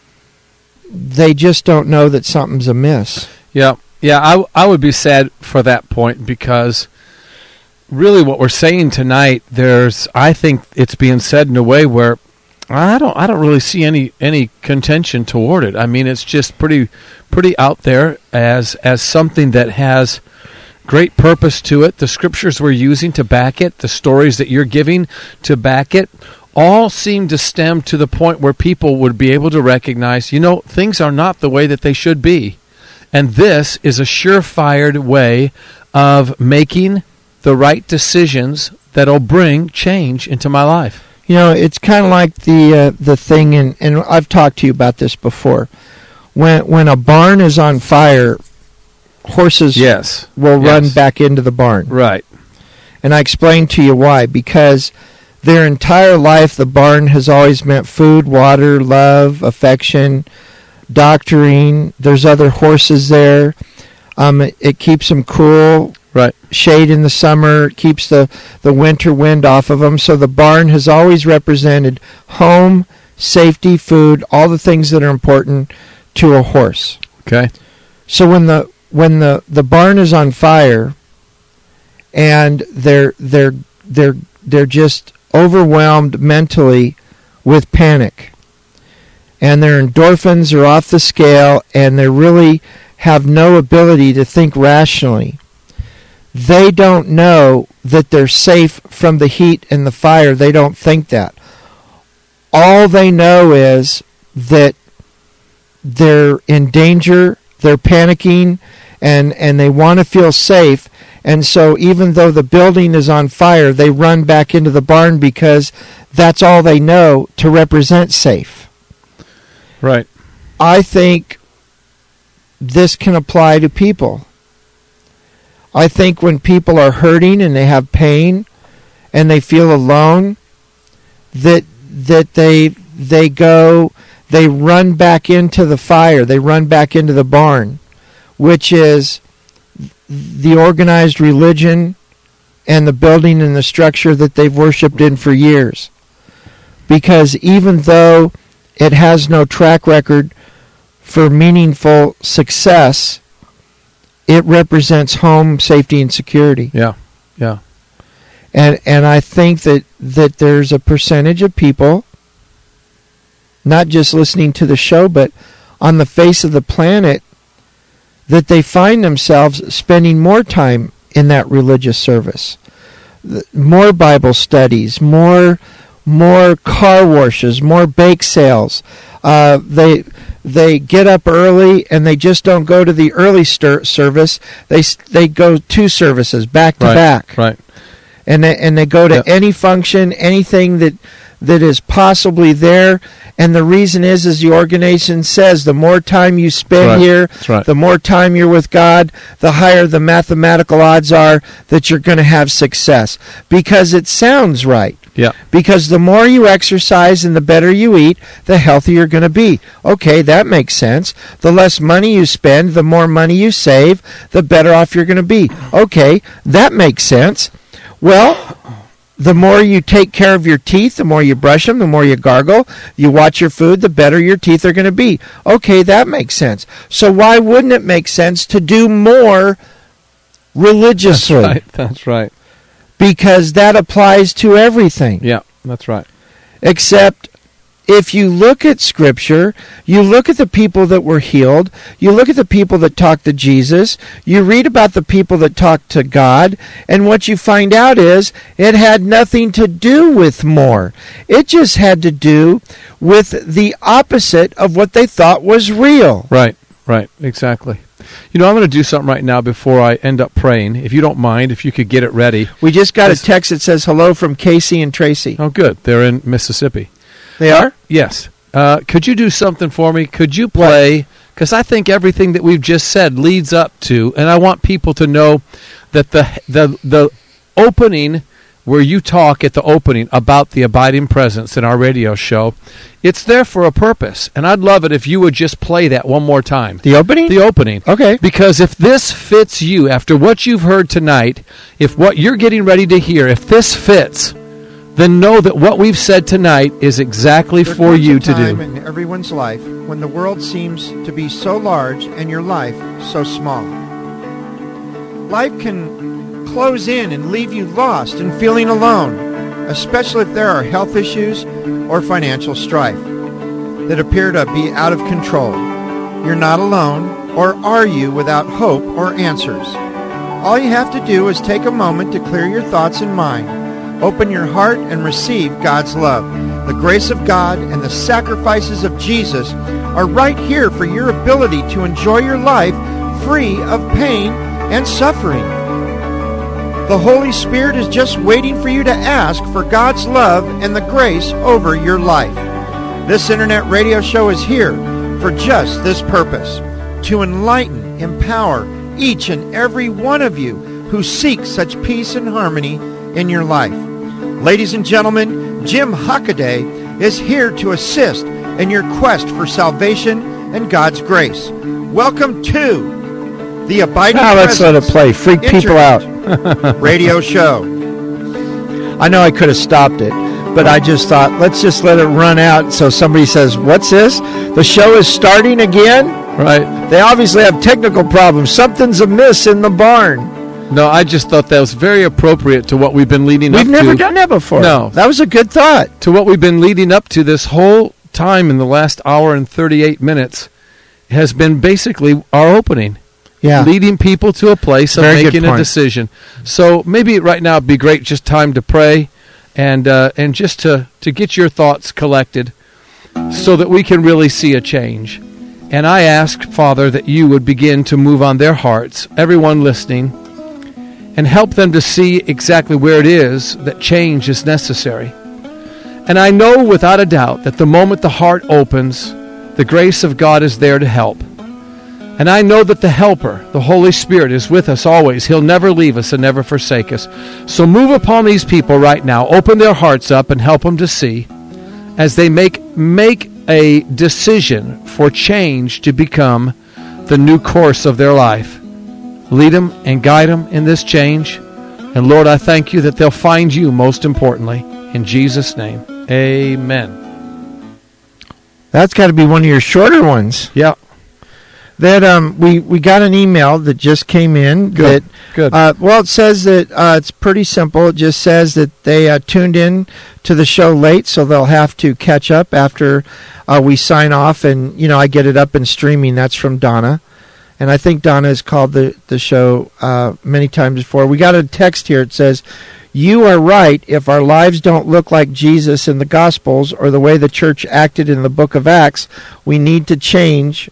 they just don't know that something's amiss. Yeah. I would be sad for that point, because really what we're saying tonight, I think it's being said in a way where I don't really see any contention toward it. I mean, it's just pretty out there as something that has great purpose to it. The scriptures we're using to back it, the stories that you're giving to back it, all seem to stem to the point where people would be able to recognize, things are not the way that they should be. And this is a surefire way of making the right decisions that'll bring change into my life. It's kind of like the thing, and I've talked to you about this before. When a barn is on fire, horses will run back into the barn. Right. And I explained to you why. Because their entire life, the barn has always meant food, water, love, affection, doctoring. There's other horses there. It keeps them cool. Right. Shade in the summer, keeps the winter wind off of them. So the barn has always represented home, safety, food, all the things that are important to a horse. Okay. So when the barn is on fire and they're just overwhelmed mentally with panic, and their endorphins are off the scale, and they really have no ability to think rationally, they don't know that they're safe from the heat and the fire. They don't think that. All they know is that they're in danger, they're panicking, and they want to feel safe. And so even though the building is on fire, they run back into the barn because that's all they know to represent safe. Right. I think this can apply to people. I think when people are hurting and they have pain and they feel alone, that they run back into the fire, they run back into the barn, which is the organized religion and the building and the structure that they've worshipped in for years. because even though it has no track record for meaningful success, it represents home, safety, and security. Yeah. And I think that there's a percentage of people, not just listening to the show, but on the face of the planet, that they find themselves spending more time in that religious service. More Bible studies, more car washes, more bake sales. They get up early and they just don't go to the early service. They go 2 services back to back. Right. And they go to any function, anything that is possibly there. And the reason is the organization says the more time you spend here, the more time you're with God, the higher the mathematical odds are that you're going to have success. Because it sounds right. Yeah. Because the more you exercise and the better you eat, the healthier you're going to be. Okay, that makes sense. The less money you spend, the more money you save, the better off you're going to be. Okay, that makes sense. Well, the more you take care of your teeth, the more you brush them, the more you gargle, you watch your food, the better your teeth are going to be. Okay, that makes sense. So why wouldn't it make sense to do more religiously? That's right. Because that applies to everything. Yeah, that's right. Except if you look at Scripture, you look at the people that were healed, you look at the people that talked to Jesus, you read about the people that talked to God, and what you find out is it had nothing to do with more. It just had to do with the opposite of what they thought was real. Right, exactly. You know, I'm going to do something right now before I end up praying. If you don't mind, if you could get it ready. We just got a text that says hello from Casey and Tracy. Oh, good. They're in Mississippi. They are? Yes. Could you do something for me? Could you play? Because I think everything that we've just said leads up to, and I want people to know that the opening where you talk at the opening about the abiding presence in our radio show, it's there for a purpose. And I'd love it if you would just play that one more time. The opening? The opening. Okay. Because if this fits you, after what you've heard tonight, if what you're getting ready to hear, if this fits, then know that what we've said tonight is exactly for you to do. There comes a time in everyone's life when the world seems to be so large and your life so small. Life can close in and leave you lost and feeling alone, especially if there are health issues or financial strife that appear to be out of control. You're not alone, or are you without hope or answers? All you have to do is take a moment to clear your thoughts and mind. Open your heart and receive God's love. The grace of God and the sacrifices of Jesus are right here for your ability to enjoy your life free of pain and suffering. The Holy Spirit is just waiting for you to ask for God's love and the grace over your life. This internet radio show is here for just this purpose, to enlighten, empower each and every one of you who seek such peace and harmony in your life. Ladies and gentlemen, Jim Hockaday is here to assist in your quest for salvation and God's grace. Welcome to the Abiding Presence. Let's let it play. Freak people out. Radio show. I know I could have stopped it, but I just thought, let's just let it run out so somebody says, what's this? The show is starting again? Right. They obviously have technical problems. Something's amiss in the barn. No, I just thought that was very appropriate to what we've been leading up to. We've never done that before. No. That was a good thought. To what we've been leading up to this whole time in the last hour and 38 minutes has been basically our opening. Yeah. Leading people to a place of Very good making a point. decision. So maybe right now it'd be great just time to pray and just to get your thoughts collected so that we can really see a change. And I ask, Father, that you would begin to move on their hearts, everyone listening, and help them to see exactly where it is that change is necessary. And I know without a doubt that the moment the heart opens, the grace of God is there to help. And I know that the Helper, the Holy Spirit, is with us always. He'll never leave us and never forsake us. So move upon these people right now. Open their hearts up and help them to see as they make a decision for change to become the new course of their life. Lead them and guide them in this change. And Lord, I thank you that they'll find you most importantly. In Jesus' name, Amen. That's got to be one of your shorter ones. Yeah. That we got an email that just came in. Good. Good. Well, it says that it's pretty simple. It just says that they tuned in to the show late, so they'll have to catch up after we sign off. And I get it up and streaming. That's from Donna, and I think Donna has called the show many times before. We got a text here. It says, "You are right. If our lives don't look like Jesus in the Gospels or the way the church acted in the Book of Acts, we need to change."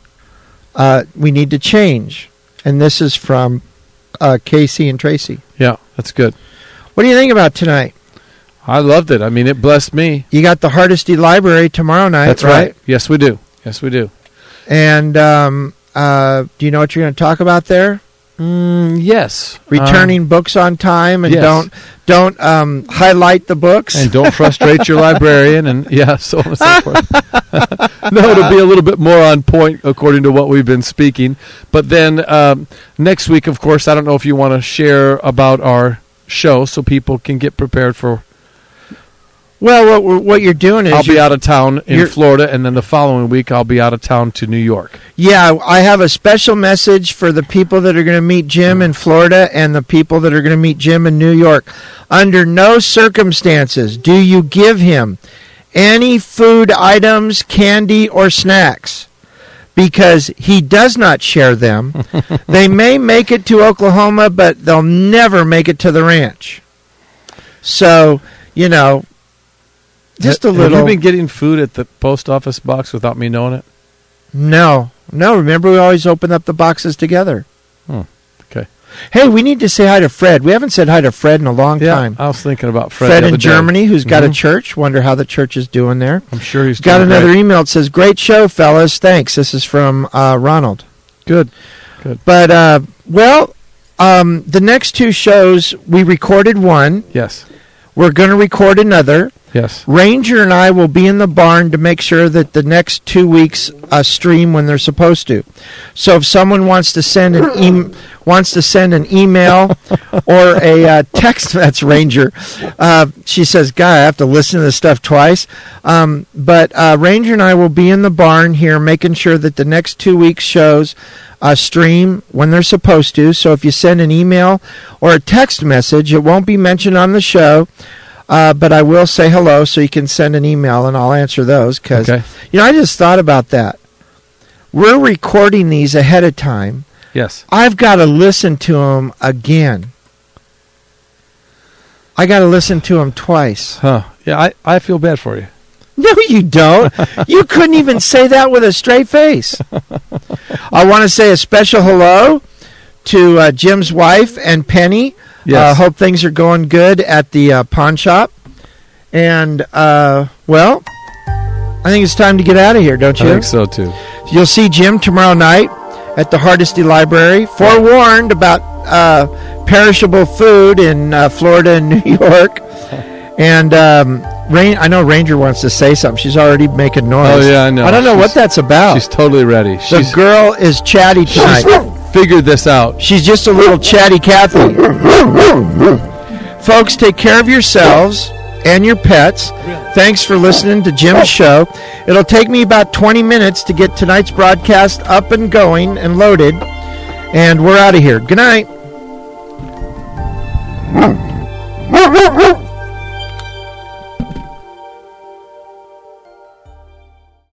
And this is from Casey and Tracy. Yeah, that's good. What do you think about tonight? I loved it. I mean, it blessed me. You got the Hardesty Library tomorrow night, That's right. Yes, we do. And do you know what you're going to talk about there? Yes. Returning books on time, and yes. don't highlight the books. And don't frustrate your librarian, and so on and so forth. No, it'll be a little bit more on point according to what we've been speaking. But then next week, of course, I don't know if you want to share about our show so people can get prepared for. Well, what you're doing is I'll be out of town in Florida, and then the following week I'll be out of town to New York. Yeah, I have a special message for the people that are going to meet Jim in Florida and the people that are going to meet Jim in New York. Under no circumstances do you give him any food items, candy, or snacks, because he does not share them. They may make it to Oklahoma, but they'll never make it to the ranch. So, just a little. Have you been getting food at the post office box without me knowing it? No. Remember, we always open up the boxes together. Okay. Hey, we need to say hi to Fred. We haven't said hi to Fred in a long time. I was thinking about Fred. Fred in Germany, who's got a church. Wonder how the church is doing there. I'm sure he's got another great. email. It says, "Great show, fellas. Thanks." This is from Ronald. Good. But the next two shows, we recorded one. Yes. We're going to record another. Yes. Ranger and I will be in the barn to make sure that the next 2 weeks stream when they're supposed to. So if someone wants to send an email or a text, that's Ranger. She says, "Guy, I have to listen to this stuff twice." But Ranger and I will be in the barn here, making sure that the next 2 weeks shows stream when they're supposed to. So if you send an email or a text message, it won't be mentioned on the show. But I will say hello, so you can send an email, and I'll answer those. Because, I just thought about that. We're recording these ahead of time. Yes. I've got to listen to them again. I got to listen to them twice. Huh. Yeah, I feel bad for you. No, you don't. You couldn't even say that with a straight face. I want to say a special hello to Jim's wife and Penny. Yes. Hope things are going good at the pawn shop. And, I think it's time to get out of here, don't you? I think so, too. You'll see Jim tomorrow night at the Hardesty Library. Forewarned about perishable food in Florida and New York. And I know Ranger wants to say something. She's already making noise. Oh, yeah, I know. I don't know what that's about. She's totally ready. The girl is chatty tonight. Figured this out. She's just a little chatty Cathy. Folks, take care of yourselves and your pets. Thanks for listening to Jim's show. It'll take me about 20 minutes to get tonight's broadcast up and going and loaded. And we're out of here. Good night.